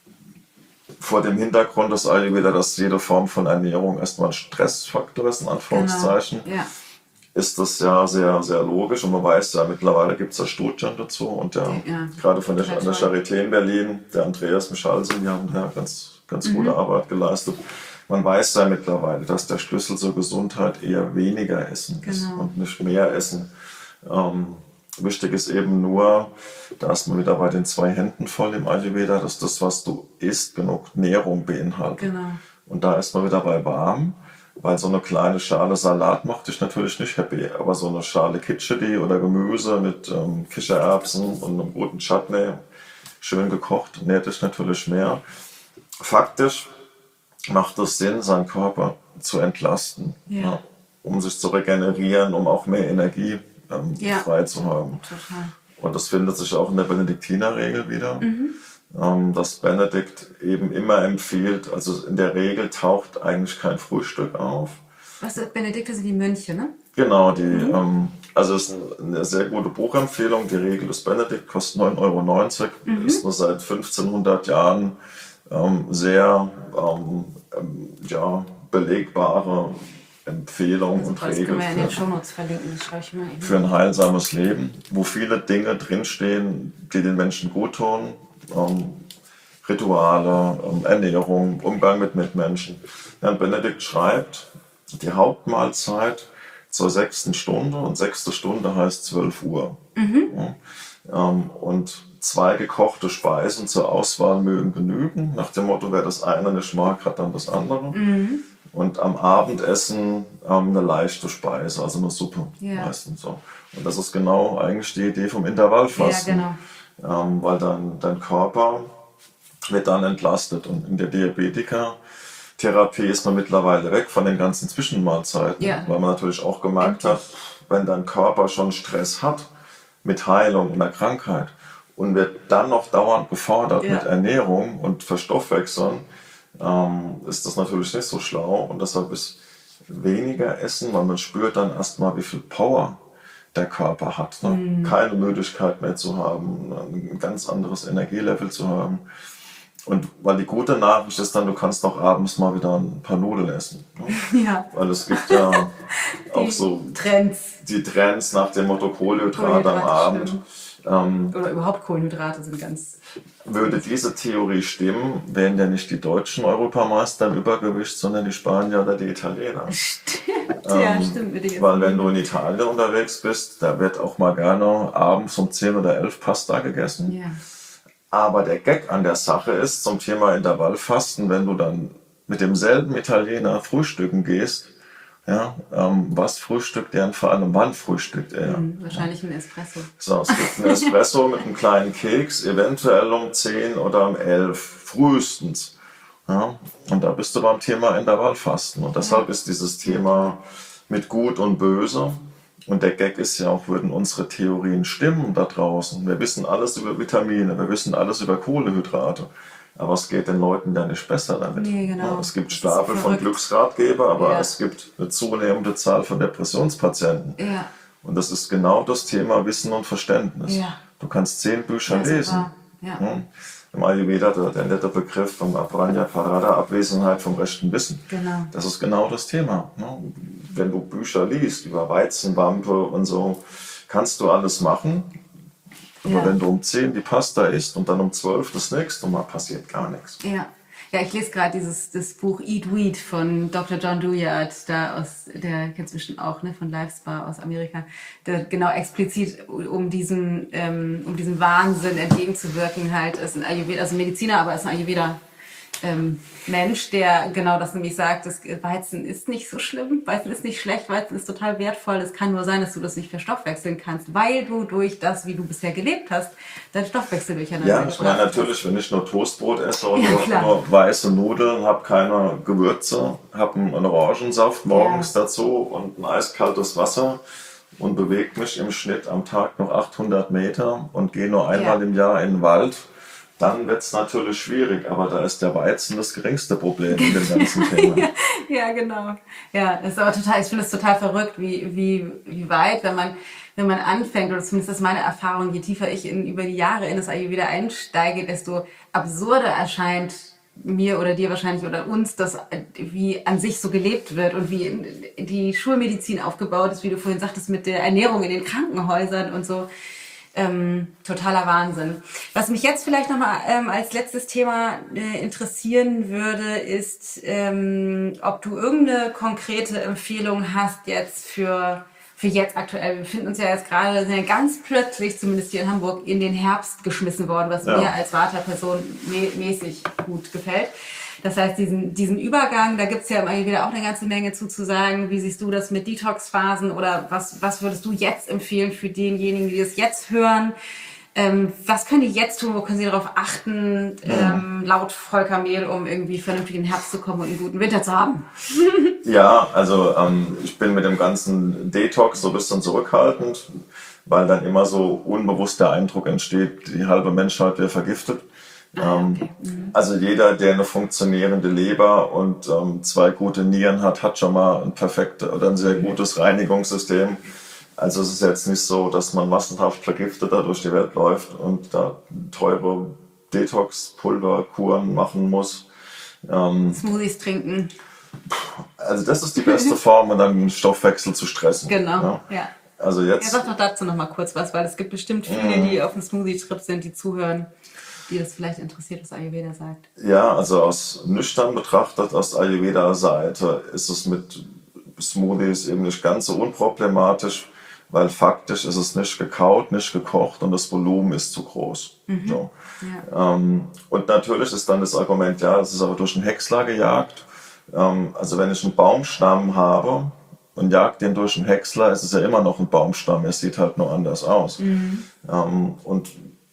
vor dem Hintergrund des Ayurveda, dass jede Form von Ernährung erstmal ein Stressfaktor ist, in Anführungszeichen, genau. ja. ist das ja sehr, sehr logisch. Und man weiß ja, mittlerweile gibt es ja Studien dazu. Und der, ja, gerade von der, der Charité in Berlin, der Andreas Michalsen, die haben da ganz, ganz mhm. gute Arbeit geleistet. Man weiß ja mittlerweile, dass der Schlüssel zur Gesundheit eher weniger Essen ist genau. und nicht mehr Essen. Ähm, wichtig ist eben nur, da ist man wieder bei den zwei Händen voll im Ayurveda, dass das, was du isst, genug Nährung beinhaltet. Genau. Und da ist man wieder bei warm, weil so eine kleine Schale Salat macht dich natürlich nicht happy, aber so eine Schale Khichdi oder Gemüse mit ähm, Kichererbsen und einem guten Chutney, schön gekocht, nährt dich natürlich mehr. Faktisch macht es Sinn, seinen Körper zu entlasten, ja. Ja, um sich zu regenerieren, um auch mehr Energie ähm, ja. frei zu haben. Total. Und das findet sich auch in der Benediktinerregel wieder, mhm. ähm, dass Benedikt eben immer empfiehlt, also in der Regel taucht eigentlich kein Frühstück auf. Was ist Benedikte sind die Mönche, ne? Genau, die, mhm. ähm, also es ist eine sehr gute Buchempfehlung. Die Regel des Benedikt kostet neun Euro neunzig, mhm. ist nur seit fünfzehnhundert Jahren ähm, sehr ähm, ähm, ja, belegbare Empfehlung also, und Regel wir in den Shownotes verlinken, das schreibe ich mal für ein heilsames Leben, wo viele Dinge drinstehen, die den Menschen gut tun. Ähm, Rituale, ähm, Ernährung, Umgang mit Mitmenschen. Herrn Benedikt schreibt, die Hauptmahlzeit zur sechsten Stunde und sechste Stunde heißt zwölf Uhr. Mhm. Ja, ähm, und zwei gekochte Speisen zur Auswahl mögen genügen, nach dem Motto, wer das eine nicht mag, hat dann das andere. Mhm. Und am Abendessen ähm, eine leichte Speise, also eine Suppe ja. meistens so. Und das ist genau eigentlich die Idee vom Intervallfasten, ja, genau. ähm, weil dann dein Körper wird dann entlastet. Und in der Diabetiker-Therapie ist man mittlerweile weg von den ganzen Zwischenmahlzeiten, ja. weil man natürlich auch gemerkt Endlich. hat, wenn dein Körper schon Stress hat mit Heilung und einer Krankheit und wird dann noch dauernd gefordert ja. mit Ernährung und Verstoffwechseln, ähm, ist das natürlich nicht so schlau. Und deshalb ist weniger Essen, weil man spürt dann erstmal, wie viel Power der Körper hat. Ne? Mm. Keine Müdigkeit mehr zu haben, ein ganz anderes Energielevel zu haben. Und weil die gute Nachricht ist dann, du kannst auch abends mal wieder ein paar Nudeln essen. Ne? Ja. Weil es gibt ja auch so Trends. Die Trends nach dem Motto Kohlenhydrat am Abend. Ähm, Oder überhaupt Kohlenhydrate sind ganz... Würde diese Theorie stimmen, wären ja nicht die deutschen Europameister im Übergewicht, sondern die Spanier oder die Italiener. Stimmt, ähm, ja, stimmt. Weil wenn du in Italien unterwegs bist, da wird auch mal gerne abends um zehn oder elf Pasta gegessen. Ja. Aber der Gag an der Sache ist, zum Thema Intervallfasten, wenn du dann mit demselben Italiener frühstücken gehst, ja, ähm, was frühstückt er und vor allem wann frühstückt er? Hm, wahrscheinlich ein Espresso. So, es gibt einen Espresso mit einem kleinen Keks, eventuell um zehn oder um elf, frühestens. Ja, und da bist du beim Thema Intervallfasten. Und deshalb ja. ist dieses Thema mit Gut und Böse. Und der Gag ist ja auch, würden unsere Theorien stimmen da draußen. Wir wissen alles über Vitamine, wir wissen alles über Kohlenhydrate. Aber es geht den Leuten ja nicht besser damit. Nee, genau. Ja, es gibt Stapel von Glücksratgeber, aber ja. es gibt eine zunehmende Zahl von Depressionspatienten. Ja. Und das ist genau das Thema Wissen und Verständnis. Ja. Du kannst zehn Bücher ja, lesen. Ja. Ja. Im Ayurveda, der, der nette Begriff vom Apranya Parada, Abwesenheit vom rechten Wissen. Genau. Das ist genau das Thema. Ne? Wenn du Bücher liest über Weizenwampe und so, kannst du alles machen. Aber ja. wenn du um zehn die Pasta isst und dann um zwölf das nächste Mal, passiert gar nichts. Ja, ja, ich lese gerade dieses das Buch Eat Wheat von Doktor John Douillard, da aus, der kennst du bestimmt auch, ne, von Lifespa aus Amerika, der genau explizit um diesen, ähm, um diesem Wahnsinn entgegenzuwirken halt, ist ein Ayurveda, also Mediziner, aber ist ein Ayurveda ähm, Mensch, der genau das nämlich sagt, das Weizen ist nicht so schlimm, Weizen ist nicht schlecht, Weizen ist total wertvoll, es kann nur sein, dass du das nicht verstoffwechseln kannst, weil du durch das, wie du bisher gelebt hast, dein Stoffwechsel durcheinander Ja, ich meine natürlich, wenn ich nur Toastbrot esse und ja, nur weiße Nudeln, habe keine Gewürze, habe einen Orangensaft morgens ja. dazu und ein eiskaltes Wasser und bewege mich im Schnitt am Tag noch achthundert Meter und gehe nur einmal ja. im Jahr in den Wald, dann wird es natürlich schwierig, aber da ist der Weizen das geringste Problem in dem ganzen Thema. ja, ja, genau. Ja, das ist aber total, ich finde es total verrückt, wie, wie, wie weit, wenn man, wenn man anfängt, oder zumindest ist meine Erfahrung, je tiefer ich in, über die Jahre in das Ayurveda einsteige, desto absurder erscheint mir oder dir wahrscheinlich oder uns, das wie an sich so gelebt wird und wie die Schulmedizin aufgebaut ist, wie du vorhin sagtest, mit der Ernährung in den Krankenhäusern und so. Ähm, totaler Wahnsinn. Was mich jetzt vielleicht nochmal ähm, als letztes Thema äh, interessieren würde, ist, ähm, ob du irgendeine konkrete Empfehlung hast jetzt für, für jetzt aktuell. Wir befinden uns ja jetzt gerade sind ja ganz plötzlich, zumindest hier in Hamburg, in den Herbst geschmissen worden, was ja. mir als Vata-Person mä- mäßig gut gefällt. Das heißt, diesen, diesen Übergang, da gibt's ja immer wieder auch eine ganze Menge zu, zu sagen. Wie siehst du das mit Detox-Phasen oder was, was würdest du jetzt empfehlen für denjenigen, die das jetzt hören? Ähm, was können die jetzt tun? Wo können sie darauf achten, ähm, laut Volker Mehl, um irgendwie vernünftig in den Herbst zu kommen und einen guten Winter zu haben? Ja, also ähm, ich bin mit dem ganzen Detox so ein bisschen zurückhaltend, weil dann immer so unbewusst der Eindruck entsteht, die halbe Menschheit wäre vergiftet. Ah, okay. mhm. Also jeder, der eine funktionierende Leber und ähm, zwei gute Nieren hat, hat schon mal ein perfektes oder ein sehr gutes Reinigungssystem. Also es ist jetzt nicht so, dass man massenhaft Vergifteter durch die Welt läuft und da teure Detox-Pulverkuren machen muss. Ähm, Smoothies trinken. Also das ist die beste Form, um dann den Stoffwechsel zu stressen. Genau, ja. ja. Also jetzt, ja, sag doch dazu noch mal kurz was, weil es gibt bestimmt viele, mm. die auf dem Smoothie-Trip sind, die zuhören, die das vielleicht interessiert, was Ayurveda sagt. Ja, also aus nüchtern betrachtet, aus Ayurveda-Seite ist es mit Smoothies eben nicht ganz so unproblematisch, weil faktisch ist es nicht gekaut, nicht gekocht und das Volumen ist zu groß. Mhm. So. Ja. Ähm, und natürlich ist dann das Argument, ja, es ist aber durch einen Häcksler gejagt. Ähm, also wenn ich einen Baumstamm habe und jag den durch einen Häcksler, ist es ja immer noch ein Baumstamm, er sieht halt nur anders aus. Mhm. Ähm, und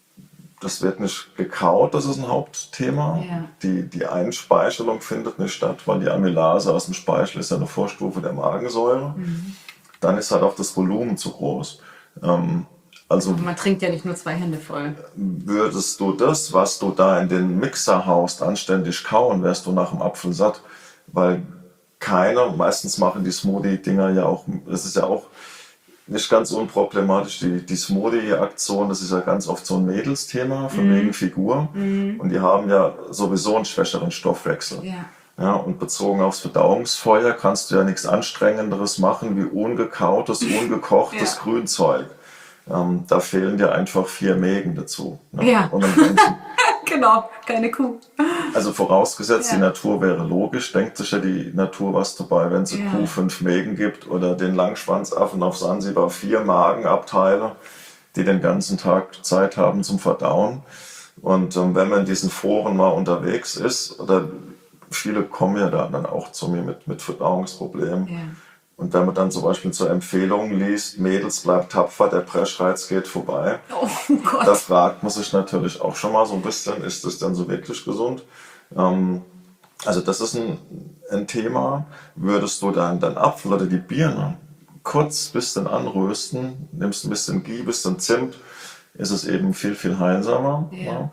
das wird nicht gekaut, das ist ein Hauptthema. Ja. Die, die Einspeichelung findet nicht statt, weil die Amylase aus dem Speichel ist ja eine Vorstufe der Magensäure. Mhm. Dann ist halt auch das Volumen zu groß. Ähm, also man trinkt ja nicht nur zwei Hände voll. Würdest du das, was du da in den Mixer haust, anständig kauen, wärst du nach dem Apfel satt. Weil keiner, meistens machen die Smoothie-Dinger ja auch, das ist ja auch nicht ganz unproblematisch, die, die Smoothie-Aktion, das ist ja ganz oft so ein Mädelsthema, von mhm. wegen Figur. Mhm. Und die haben ja sowieso einen schwächeren Stoffwechsel. Ja. Ja, und bezogen aufs Verdauungsfeuer kannst du ja nichts Anstrengenderes machen wie ungekautes, ungekochtes ja. Grünzeug. Ähm, da fehlen dir einfach vier Mägen dazu. Ne? Ja. Und genau, keine Kuh. Also vorausgesetzt, ja. die Natur wäre logisch, denkt sich ja die Natur was dabei, wenn sie ja. Kuh fünf Mägen gibt oder den Langschwanzaffen auf Sansibar vier Magenabteile, die den ganzen Tag Zeit haben zum Verdauen. Und ähm, wenn man in diesen Foren mal unterwegs ist, oder viele kommen ja da dann auch zu mir mit, mit Verdauungsproblemen. Ja. Und wenn man dann zum Beispiel zur Empfehlung liest, Mädels bleibt tapfer, der Preschreiz geht vorbei. Oh Gott. Da fragt man sich natürlich auch schon mal so ein bisschen, ist das denn so wirklich gesund? Ähm, also das ist ein, ein Thema. Würdest du dann den Apfel oder die Birne kurz ein bisschen anrösten, nimmst ein bisschen Ghee, ein bisschen Zimt, ist es eben viel, viel heilsamer. Ja. Ja.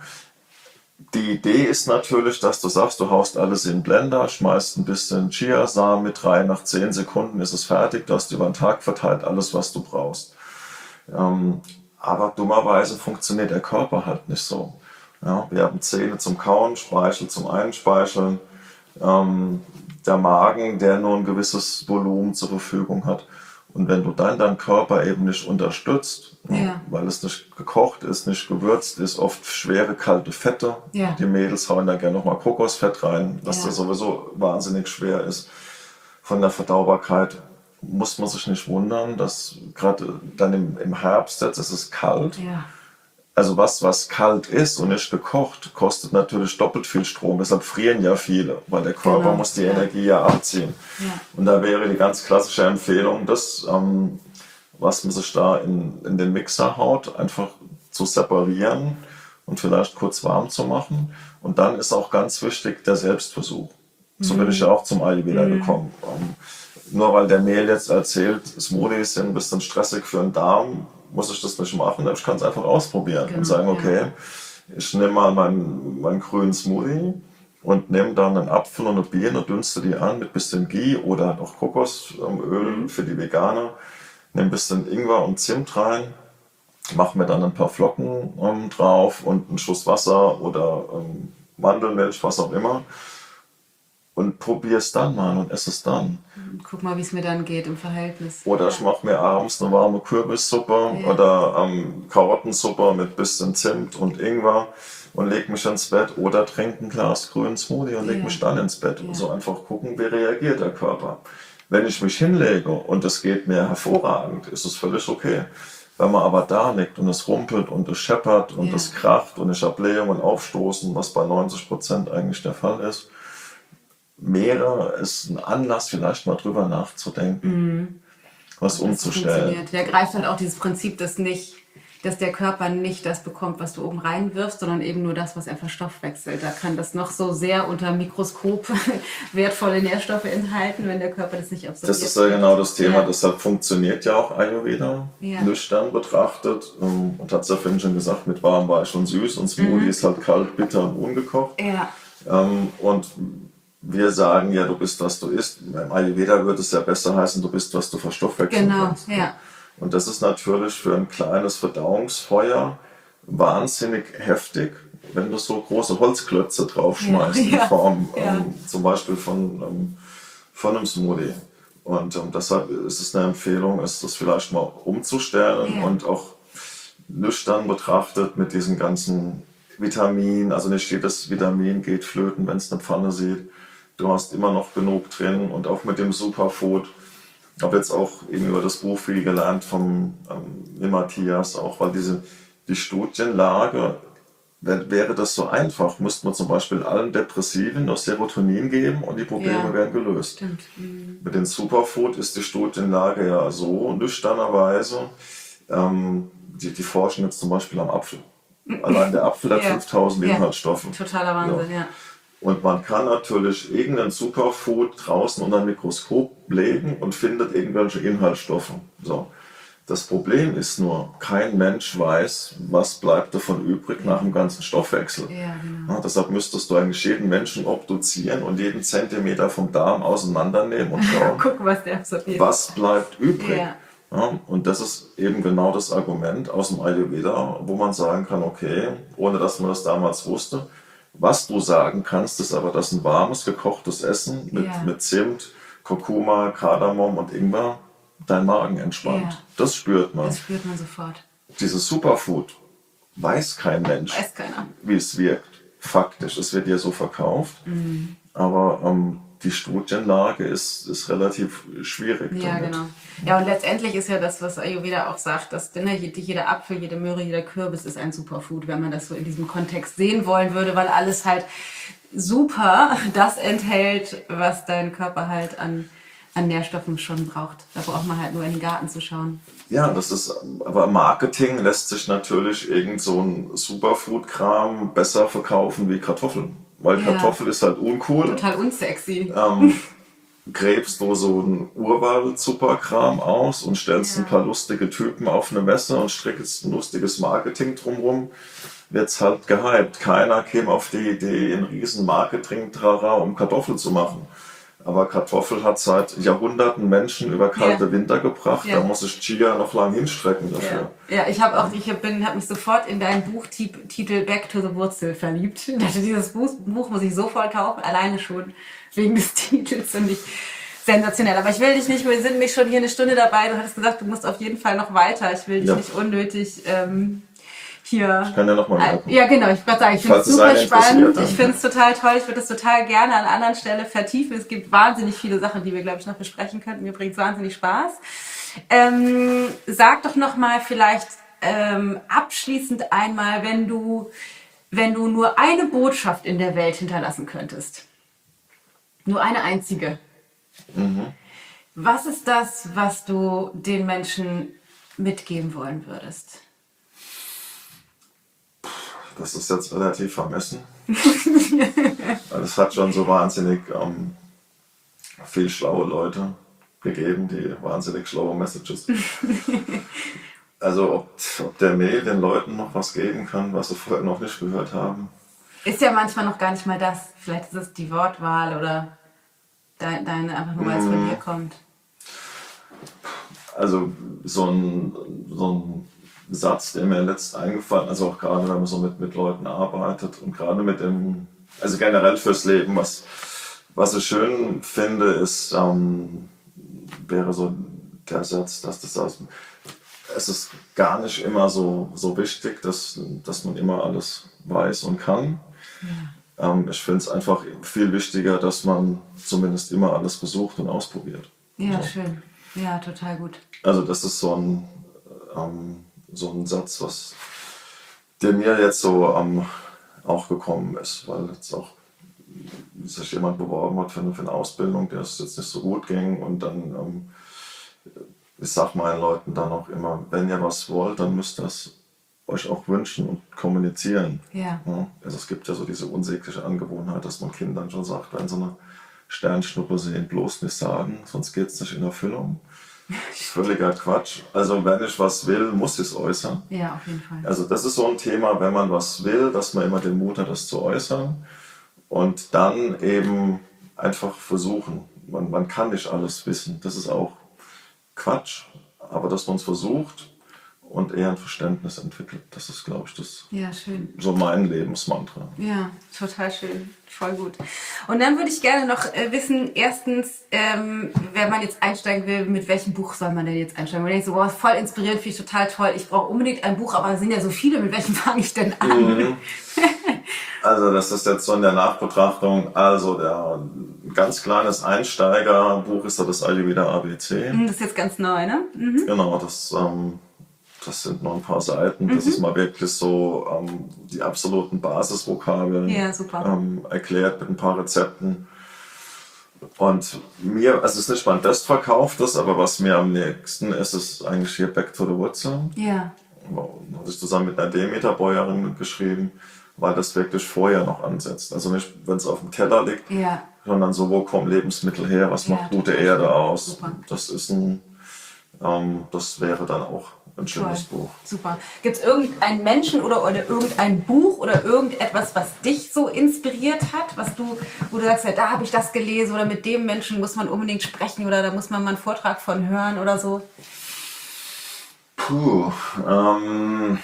Die Idee ist natürlich, dass du sagst, du haust alles in den Blender, schmeißt ein bisschen Chiasamen mit rein, nach zehn Sekunden ist es fertig, du hast über den Tag verteilt alles, was du brauchst. Ähm, aber dummerweise funktioniert der Körper halt nicht so. Ja, wir haben Zähne zum Kauen, Speichel zum Einspeicheln, ähm, der Magen, der nur ein gewisses Volumen zur Verfügung hat. Und wenn du dann deinen Körper eben nicht unterstützt, ja. weil es nicht gekocht ist, nicht gewürzt ist, oft schwere, kalte Fette. Ja. Die Mädels hauen da gerne nochmal Kokosfett rein, was ja. da sowieso wahnsinnig schwer ist. Von der Verdaubarkeit muss man sich nicht wundern, dass gerade dann im, im Herbst, jetzt ist es kalt. Ja. Also was, was kalt ist und nicht gekocht, kostet natürlich doppelt viel Strom. Deshalb frieren ja viele, weil der Körper genau. muss die ja. Energie ja abziehen. Ja. Und da wäre die ganz klassische Empfehlung, das, ähm, was man sich da in, in den Mixer haut, einfach zu separieren und vielleicht kurz warm zu machen. Und dann ist auch ganz wichtig der Selbstversuch. Mhm. So bin ich ja auch zum Ayurveda mhm. gekommen. Ähm, nur weil der Mehl jetzt erzählt, Smoothies sind ein bisschen stressig für den Darm, muss ich das nicht machen, ich kann es einfach ausprobieren genau, und sagen, okay, ich nehme mal meinen, meinen grünen Smoothie und nehme dann einen Apfel und eine Birne, dünste die an mit bisschen Ghee oder auch Kokosöl für die Veganer, nehme ein bisschen Ingwer und Zimt rein, mache mir dann ein paar Flocken ähm, drauf und einen Schuss Wasser oder ähm, Mandelmilch, was auch immer. Und probiere es dann mal und esse es dann. Guck mal, wie es mir dann geht im Verhältnis. Oder ich mache mir abends eine warme Kürbissuppe ja. oder ähm, Karottensuppe mit bisschen Zimt und Ingwer und leg mich ins Bett oder trinke ein Glas grünen Smoothie und leg ja. mich dann ins Bett. Ja. Und so einfach gucken, wie reagiert der Körper. Wenn ich mich hinlege und es geht mir hervorragend, ist es völlig okay. Wenn man aber da liegt und es rumpelt und es scheppert und ja. es kracht und ich habe Blähungen und Aufstoßen, was bei neunzig Prozent eigentlich der Fall ist, Meere ist ein Anlass, vielleicht mal drüber nachzudenken, mhm. was umzustellen. Der greift halt auch dieses Prinzip, dass nicht, dass der Körper nicht das bekommt, was du oben reinwirfst, sondern eben nur das, was er verstoffwechselt. Da kann das noch so sehr unter Mikroskop wertvolle Nährstoffe enthalten, wenn der Körper das nicht absorbiert. Das ist ja genau das Thema, ja. deshalb funktioniert ja auch Ayurveda, ja. nüchtern betrachtet. Und hat es ja vorhin schon gesagt, mit warm, weich und süß. Und Smoothie mhm. ist halt kalt, bitter und ungekocht. Ja. Und wir sagen ja, du bist, was du isst. Beim Ayurveda würde es ja besser heißen, du bist, was du verstoffwechseln genau, kannst. Genau, ja. Und das ist natürlich für ein kleines Verdauungsfeuer wahnsinnig heftig, wenn du so große Holzklötze draufschmeißt, ja, in ja, Form ja. ähm, zum Beispiel von, ähm, von einem Smoothie. Und ähm, deshalb ist es eine Empfehlung, ist das vielleicht mal umzustellen ja. und auch nüchtern betrachtet mit diesen ganzen Vitaminen. Also nicht jedes Vitamin geht flöten, wenn es eine Pfanne sieht. Du hast immer noch genug drin und auch mit dem Superfood. Ich habe jetzt auch eben über das Buch viel gelernt vom ähm, Matthias, auch weil diese die Studienlage, wär, wäre das so einfach, müsste man zum Beispiel allen Depressiven noch Serotonin geben und die Probleme ja, wären gelöst. Stimmt. Mhm. Mit dem Superfood ist die Studienlage ja so nüchternerweise, ähm, die, die forschen jetzt zum Beispiel am Apfel. Allein der Apfel hat ja. fünftausend Inhaltsstoffe. Totaler Wahnsinn, ja. ja. Und man kann natürlich irgendein Superfood draußen unter ein Mikroskop legen und findet irgendwelche Inhaltsstoffe. So. Das Problem ist nur, kein Mensch weiß, was bleibt davon übrig nach dem ganzen Stoffwechsel. Ja, genau. Ja, deshalb müsstest du eigentlich jeden Menschen obduzieren und jeden Zentimeter vom Darm auseinandernehmen und schauen, gucken, was, der absorbiert. was bleibt übrig. Ja. Ja, und das ist eben genau das Argument aus dem Ayurveda, wo man sagen kann, okay, ohne dass man das damals wusste, was du sagen kannst, ist aber, dass ein warmes, gekochtes Essen mit, ja. mit Zimt, Kurkuma, Kardamom und Ingwer deinen Magen entspannt. Ja. Das spürt man. Das spürt man sofort. Dieses Superfood weiß kein Mensch, weiß keiner. wie es wirkt. Faktisch, es wird ja so verkauft, mhm. aber ähm, die Studienlage ist, ist relativ schwierig. Ja, damit. genau. Ja, und letztendlich ist ja das, was Ayurveda auch sagt, dass ne, jeder Apfel, jede Möhre, jeder Kürbis ist ein Superfood, wenn man das so in diesem Kontext sehen wollen würde, weil alles halt super das enthält, was dein Körper halt an, an Nährstoffen schon braucht. Da braucht man halt nur in den Garten zu schauen. Ja, das ist, aber Marketing lässt sich natürlich irgend so ein Superfood-Kram besser verkaufen wie Kartoffeln. Weil ja. Kartoffel ist halt uncool. Total unsexy. Ähm, gräbst du so einen Urwald-Superkram aus und stellst ja. ein paar lustige Typen auf eine Messe und strickst ein lustiges Marketing drumherum, wird's halt gehypt. Keiner käme auf die Idee, einen riesen Marketing-Trara um Kartoffel zu machen. Aber Kartoffel hat seit Jahrhunderten Menschen über kalte ja. Winter gebracht. Ja. Da muss ich Chia noch lang hinstrecken dafür. Ja, ja ich habe auch, ich bin, habe mich sofort in deinen Buchtitel Back to the Wurzel verliebt. Ich dachte, dieses Buch, Buch muss ich sofort kaufen, alleine schon wegen des Titels, finde ich sensationell. Aber ich will dich nicht, wir sind nicht schon hier eine Stunde dabei. Du hattest gesagt, du musst auf jeden Fall noch weiter. Ich will dich ja. nicht unnötig ähm, hier... Ich kann ja nochmal merken. Ja, genau. Ich würde sagen, ich finde es super spannend. Ich finde es total toll. Ich würde das total gerne an einer anderen Stelle vertiefen. Es gibt wahnsinnig viele Sachen, die wir, glaube ich, noch besprechen könnten. Mir bringt es wahnsinnig Spaß. Ähm, sag doch nochmal vielleicht ähm, abschließend einmal, wenn du, wenn du nur eine Botschaft in der Welt hinterlassen könntest. Nur eine einzige. Mhm. Was ist das, was du den Menschen mitgeben wollen würdest? Das ist jetzt relativ vermessen. Es hat schon so wahnsinnig ähm, viel schlaue Leute gegeben, die wahnsinnig schlaue Messages. Also ob, ob der Mail den Leuten noch was geben kann, was sie vorher noch nicht gehört haben. Ist ja manchmal noch gar nicht mal das. Vielleicht ist es die Wortwahl oder deine, deine einfach nur, weil es von dir kommt. Also so ein, so ein Satz, der mir letzt eingefallen, also auch gerade wenn man so mit, mit Leuten arbeitet und gerade mit dem, also generell fürs Leben, was, was ich schön finde, ist, ähm, wäre so der Satz, dass das aus, es ist gar nicht immer so, so wichtig, dass, dass man immer alles weiß und kann. Ja. Ähm, ich finde es einfach viel wichtiger, dass man zumindest immer alles versucht und ausprobiert. Ja, so. Schön. Ja, total gut. Also das ist so ein, ähm, so ein Satz, was der mir jetzt so ähm, auch gekommen ist, weil jetzt auch sich jemand beworben hat für eine, für eine Ausbildung, der es jetzt nicht so gut ging und dann, ähm, ich sag meinen Leuten dann auch immer, wenn ihr was wollt, dann müsst ihr es euch auch wünschen und kommunizieren. Ja. Ja? Also es gibt ja so diese unsägliche Angewohnheit, dass man Kindern schon sagt, wenn sie eine Sternschnuppe sehen, bloß nicht sagen, sonst geht es nicht in Erfüllung. Völliger Quatsch. Also wenn ich was will, muss ich es äußern. Ja, auf jeden Fall. Also das ist so ein Thema, wenn man was will, dass man immer den Mut hat, das zu äußern. Und dann eben einfach versuchen. Man, man kann nicht alles wissen. Das ist auch Quatsch. Aber dass man es versucht und eher ein Verständnis entwickelt, das ist, glaube ich, das ja, schön. So mein Lebensmantra. Ja, total schön. Voll gut. Und dann würde ich gerne noch äh, wissen, erstens, ähm, wenn man jetzt einsteigen will, mit welchem Buch soll man denn jetzt einsteigen? Wenn ich so, boah, voll inspirierend, finde ich total toll, ich brauche unbedingt ein Buch, aber es sind ja so viele, mit welchem fange ich denn an? Mhm. Also das ist jetzt so in der Nachbetrachtung, also der ein ganz kleines Einsteigerbuch ist ja das Ayurveda A B C. Das ist jetzt ganz neu, ne? Mhm. Genau, das, ähm, das sind nur ein paar Seiten. Das mhm. ist mal wirklich so ähm, die absoluten Basisvokabeln ja, super. Ähm, erklärt mit ein paar Rezepten. Und mir, also es ist nicht mein Bestverkauftes, aber was mir am nächsten ist, ist eigentlich hier Back to the Wurzel. Ja. Das habe ich zusammen mit einer Demeter-Bäuerin geschrieben, weil das wirklich vorher noch ansetzt. Also nicht, wenn es auf dem Teller liegt, ja. sondern so, wo kommen Lebensmittel her, was ja, macht gute Erde aus. Super. Das ist ein, ähm, das wäre dann auch ein schönes Toll. Buch. Super. Gibt es irgendeinen Menschen oder, oder irgendein Buch oder irgendetwas, was dich so inspiriert hat, was du, wo du sagst, ja, da habe ich das gelesen oder mit dem Menschen muss man unbedingt sprechen oder da muss man mal einen Vortrag von hören oder so? Puh, ähm,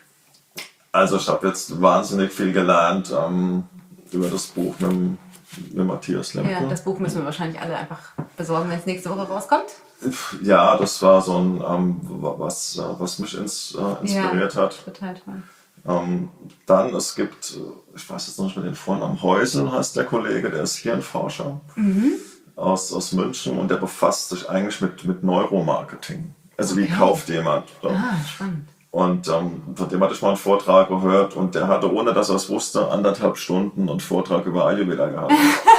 also ich habe jetzt wahnsinnig viel gelernt ähm, über das Buch mit, mit Matthias Lemke. Ja, das Buch müssen wir wahrscheinlich alle einfach besorgen, wenn es nächste Woche rauskommt. Ja, das war so ein, ähm, was, was mich ins, äh, inspiriert ja, hat. Total toll. Ähm, dann, es gibt, ich weiß jetzt noch nicht mehr den Vornamen, Heusel heißt der Kollege, der ist Hirnforscher mhm. aus, aus München und der befasst sich eigentlich mit, mit Neuromarketing. Also okay. Wie kauft jemand? Ah, spannend. Und ähm, von dem hatte ich mal einen Vortrag gehört und der hatte, ohne dass er es wusste, anderthalb Stunden einen Vortrag über Ayurveda gehabt.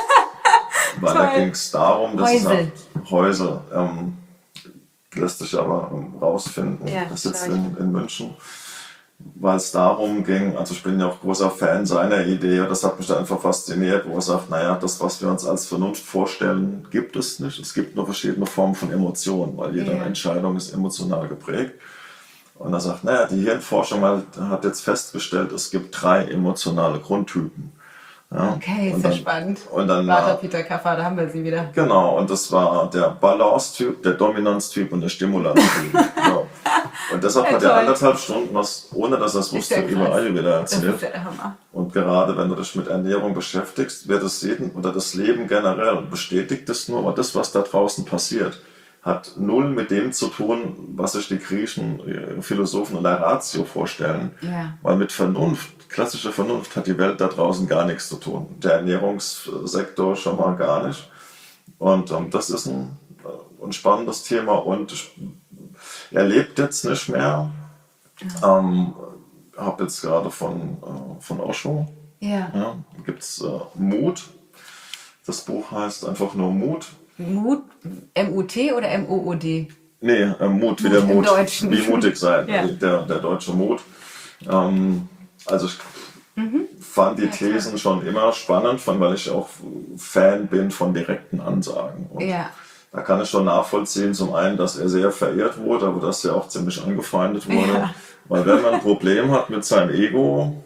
Weil da ging es darum, dass Häusel. es Häusel ähm, lässt sich aber ähm, rausfinden. Ja, das sitzt in, in München. Weil es darum ging, also ich bin ja auch großer Fan seiner Idee und das hat mich da einfach fasziniert, wo er sagt, naja, das, was wir uns als Vernunft vorstellen, gibt es nicht. Es gibt nur verschiedene Formen von Emotionen, weil jede ja. Entscheidung ist emotional geprägt. Und er sagt, naja, die Hirnforschung hat jetzt festgestellt, es gibt drei emotionale Grundtypen. Ja, okay, sehr spannend. Und dann, Vater Peter Kaffer, da haben wir sie wieder. Genau, und das war der Balance-Typ, der Dominanz-Typ und der Stimulanz-Typ. Genau. Und deshalb ja, hat er anderthalb Stunden was, ohne dass er es wusste, über Ayurveda erzählt. Das ist der Hammer. Und gerade wenn du dich mit Ernährung beschäftigst, wird das Leben oder das Leben generell bestätigt es nur, aber das, was da draußen passiert, hat null mit dem zu tun, was sich die griechischen Philosophen und der Ratio vorstellen. Ja. Weil mit Vernunft, klassischer Vernunft, hat die Welt da draußen gar nichts zu tun. Der Ernährungssektor schon mal gar nicht. Und ähm, das ist ein, ein spannendes Thema und ich, er lebt jetzt nicht mehr. Ja. Ähm, habe jetzt gerade von, äh, von Osho. Ja. Ja, gibt es äh, Mut. Das Buch heißt einfach nur Mut. Mut, M U T oder M O O D? Nee, äh, Mut, wie der Mut, Deutschen. Wie mutig sein, ja. der, der deutsche Mut. Ähm, also ich mhm. fand die ja, Thesen klar. schon immer spannend, weil ich auch Fan bin von direkten Ansagen. Und ja. da kann ich schon nachvollziehen, zum einen, dass er sehr verehrt wurde, aber dass er auch ziemlich angefeindet wurde. Ja. Weil wenn man ein Problem hat mit seinem Ego,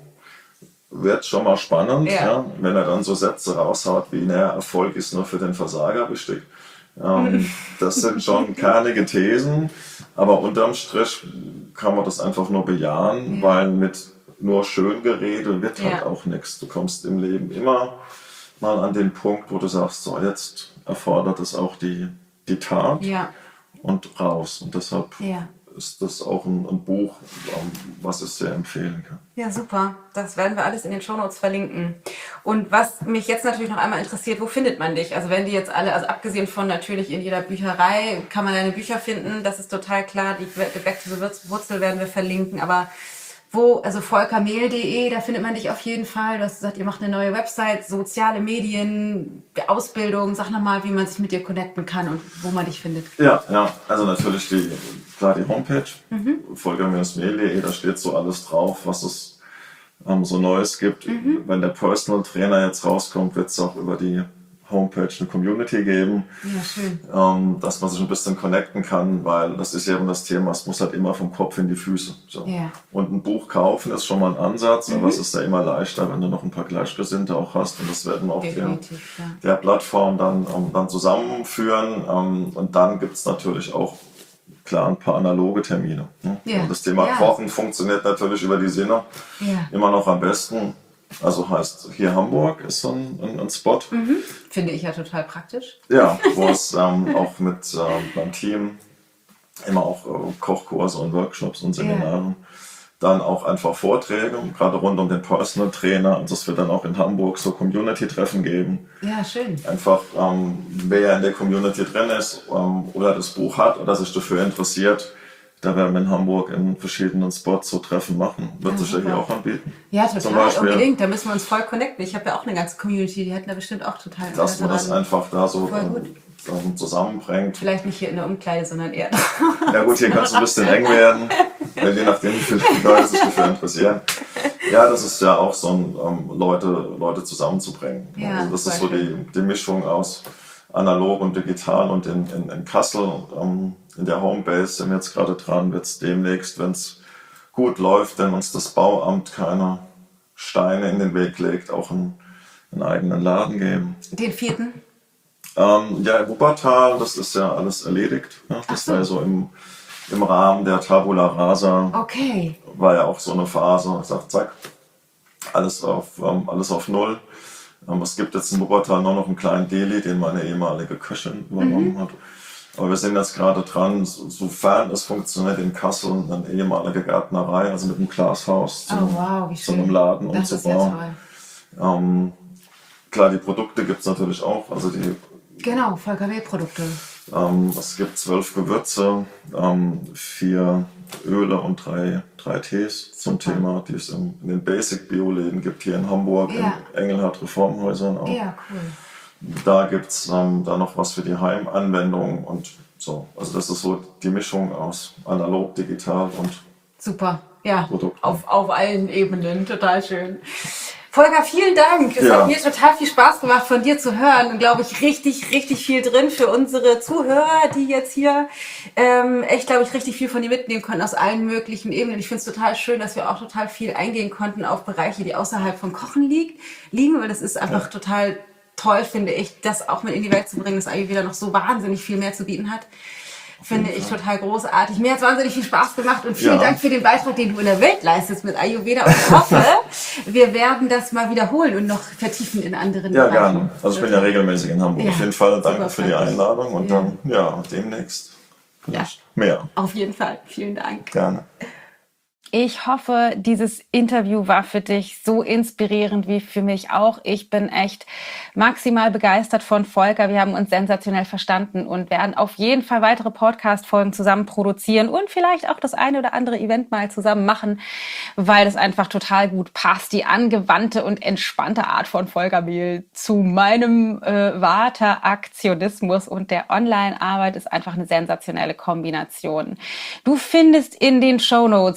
wird schon mal spannend, ja. Ja, wenn er dann so Sätze raushaut wie, naja, Erfolg ist nur für den Versager bestimmt. Ähm, das sind schon kernige Thesen, aber unterm Strich kann man das einfach nur bejahen, ja. weil mit nur Schöngerede wird halt ja. auch nichts. Du kommst im Leben immer mal an den Punkt, wo du sagst, so jetzt erfordert es auch die, die Tat ja. und raus. Und deshalb ja. ist das auch ein, ein Buch, was ich sehr empfehlen kann. Ja, super. Das werden wir alles in den Shownotes verlinken. Und was mich jetzt natürlich noch einmal interessiert, wo findet man dich? Also wenn die jetzt alle, also abgesehen von natürlich in jeder Bücherei, kann man deine Bücher finden, das ist total klar. Die Back to the Wurzel werden wir verlinken, aber wo, also volker mehl punkt de, da findet man dich auf jeden Fall. Du hast gesagt, ihr macht eine neue Website, soziale Medien, Ausbildung. Sag nochmal, wie man sich mit dir connecten kann und wo man dich findet. Ja, ja, also natürlich die, klar die Homepage, mhm. volker mehl punkt de, da steht so alles drauf, was es ähm, so Neues gibt. Mhm. Wenn der Personal Trainer jetzt rauskommt, wird es auch über die Homepage eine Community geben, ja, schön. Ähm, dass man sich ein bisschen connecten kann, weil das ist eben das Thema, es muss halt immer vom Kopf in die Füße. So. Ja. Und ein Buch kaufen ist schon mal ein Ansatz, mhm. aber es ist ja immer leichter, wenn du noch ein paar Gleichgesinnte auch hast und das werden wir auf der, ja. der Plattform dann, um, dann zusammenführen ähm, und dann gibt es natürlich auch klar ein paar analoge Termine. Ne? Ja. Und das Thema ja. Kochen funktioniert natürlich über die Sinne ja. immer noch am besten. Also heißt, hier Hamburg ist so ein, ein, ein Spot. Mhm. Finde ich ja total praktisch. Ja, wo es ähm, auch mit ähm, beim Team immer auch äh, Kochkurse und Workshops und Seminare. Yeah. Dann auch einfach Vorträge, gerade rund um den Personal Trainer. Also es wird dann auch in Hamburg so Community-Treffen geben. Ja, schön. Einfach, ähm, wer in der Community drin ist ähm, oder das Buch hat oder sich dafür interessiert, da werden wir in Hamburg in verschiedenen Spots so Treffen machen. Wird ja, sich ja hier auch anbieten. Ja, total, unbedingt. Da müssen wir uns voll connecten. Ich habe ja auch eine ganze Community, die hätten da bestimmt auch total... Dass man das einfach da so ähm, zusammenbringt. Vielleicht nicht hier in der Umkleide, sondern eher... Ja gut, hier kann es ein bisschen eng werden, je nachdem, wie viele Leute sich dafür interessieren. Ja, das ist ja auch so ein, ähm, Leute, Leute zusammenzubringen. Ja, also das ist so die, die Mischung aus analog und digital und in, in, in Kassel, ähm, in der Homebase sind wir jetzt gerade dran, wird es demnächst, wenn es gut läuft, wenn uns das Bauamt keine Steine in den Weg legt, auch einen, einen eigenen Laden geben. Den vierten? Ähm, ja, in Wuppertal, das ist ja alles erledigt. Ja, das so. war ja so im, im Rahmen der Tabula Rasa. Okay. War ja auch so eine Phase, ich sag, zack, alles auf, ähm, alles auf Null. Ähm, es gibt jetzt in Wuppertal nur noch einen kleinen Deli, den meine ehemalige Köchin übernommen mhm. hat. Aber wir sind jetzt gerade dran, so, sofern es funktioniert, in Kassel eine ehemalige Gärtnerei, also mit einem Glashaus zu, oh, wow, zu einem Laden das umzubauen. Ja ähm, klar, die Produkte gibt es natürlich auch. Also die, genau, volker mehl Produkte. Ähm, es gibt zwölf Gewürze, ähm, vier Öle und drei, drei Tees zum Super. Thema, die es in, in den Basic-Bio-Läden gibt, hier in Hamburg, ja. in Engelhardt Reformhäusern auch. Ja, cool. Da gibt es ähm, da noch was für die Heimanwendung und so. Also das ist so die Mischung aus analog, digital und Super, ja, Produkten. Auf, auf allen Ebenen, total schön. Volker, vielen Dank. Es ja. hat mir total viel Spaß gemacht, von dir zu hören. Und glaube ich, richtig, richtig viel drin für unsere Zuhörer, die jetzt hier ähm, echt, glaube ich, richtig viel von dir mitnehmen konnten aus allen möglichen Ebenen. Ich finde es total schön, dass wir auch total viel eingehen konnten auf Bereiche, die außerhalb vom Kochen liegt, liegen, weil das ist einfach ja. total toll, finde ich, das auch mit in die Welt zu bringen, dass Ayurveda noch so wahnsinnig viel mehr zu bieten hat. Finde ich total großartig. Mir hat es wahnsinnig viel Spaß gemacht und vielen ja. Dank für den Beitrag, den du in der Welt leistest mit Ayurveda. Und ich hoffe, wir werden das mal wiederholen und noch vertiefen in anderen Ja, Bereichen. gerne. Also ich bin ja regelmäßig in Hamburg. Ja, auf jeden Fall danke super, für die Einladung und ja. dann, ja, demnächst vielleicht ja. mehr. Auf jeden Fall. Vielen Dank. Gerne. Ich hoffe, dieses Interview war für dich so inspirierend wie für mich auch. Ich bin echt maximal begeistert von Volker. Wir haben uns sensationell verstanden und werden auf jeden Fall weitere Podcast-Folgen zusammen produzieren und vielleicht auch das eine oder andere Event mal zusammen machen, weil das einfach total gut passt. Die angewandte und entspannte Art von Volker Mehl zu meinem äh, Vata-Aktionismus und der Online-Arbeit ist einfach eine sensationelle Kombination. Du findest in den Shownotes die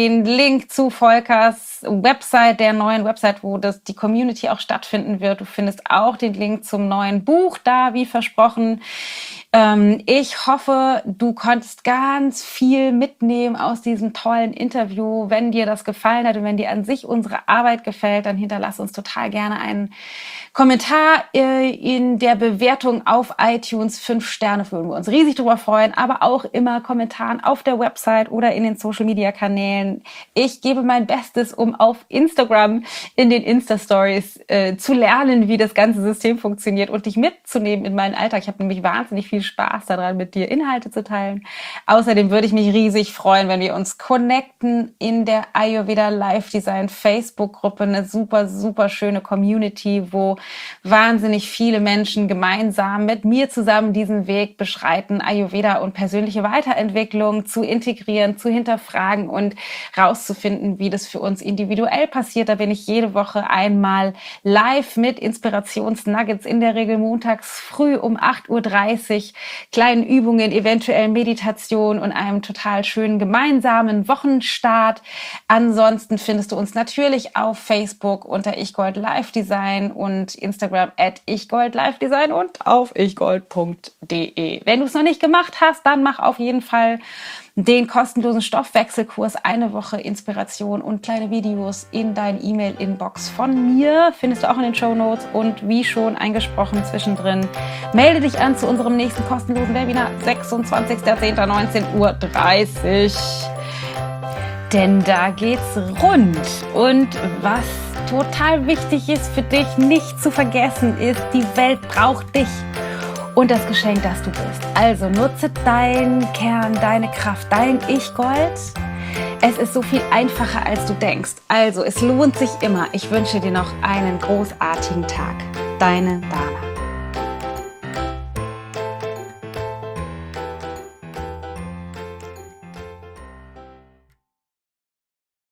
den Link zu Volkers Website, der neuen Website, wo das die Community auch stattfinden wird. Du findest auch den Link zum neuen Buch da, wie versprochen. Ähm, ich hoffe, du konntest ganz viel mitnehmen aus diesem tollen Interview. Wenn dir das gefallen hat und wenn dir an sich unsere Arbeit gefällt, dann hinterlass uns total gerne einen Kommentar äh, in der Bewertung auf iTunes. Fünf Sterne, würden wir uns riesig drüber freuen, aber auch immer Kommentaren auf der Website oder in den Social-Media-Kanälen. Ich gebe mein Bestes, um auf Instagram in den Insta-Stories äh, zu lernen, wie das ganze System funktioniert und dich mitzunehmen in meinen Alltag. Ich habe nämlich wahnsinnig viel Spaß daran, mit dir Inhalte zu teilen. Außerdem würde ich mich riesig freuen, wenn wir uns connecten in der Ayurveda Life Design Facebook-Gruppe. Eine super, super schöne Community, wo wahnsinnig viele Menschen gemeinsam mit mir zusammen diesen Weg beschreiten, Ayurveda und persönliche Weiterentwicklung zu integrieren, zu hinterfragen und rauszufinden, wie das für uns individuell passiert. Da bin ich jede Woche einmal live mit Inspirationsnuggets, in der Regel montags früh um acht Uhr dreißig, kleinen Übungen, eventuell Meditation und einem total schönen gemeinsamen Wochenstart. Ansonsten findest du uns natürlich auf Facebook unter ichgold live design und Instagram at ichgold live design und auf ichgold punkt de. Wenn du es noch nicht gemacht hast, dann mach auf jeden Fall den kostenlosen Stoffwechselkurs, eine Woche Inspiration und kleine Videos in dein E-Mail-Inbox von mir. Findest du auch in den Shownotes und wie schon eingesprochen zwischendrin, melde dich an zu unserem nächsten kostenlosen Webinar, sechsundzwanzigster zehnter neunzehn Uhr dreißig. Denn da geht's rund. Und was total wichtig ist für dich, nicht zu vergessen ist, die Welt braucht dich und das Geschenk, das du bist. Also nutze deinen Kern, deine Kraft, dein Ich-Gold. Es ist so viel einfacher, als du denkst. Also es lohnt sich immer. Ich wünsche dir noch einen großartigen Tag. Deine Dame.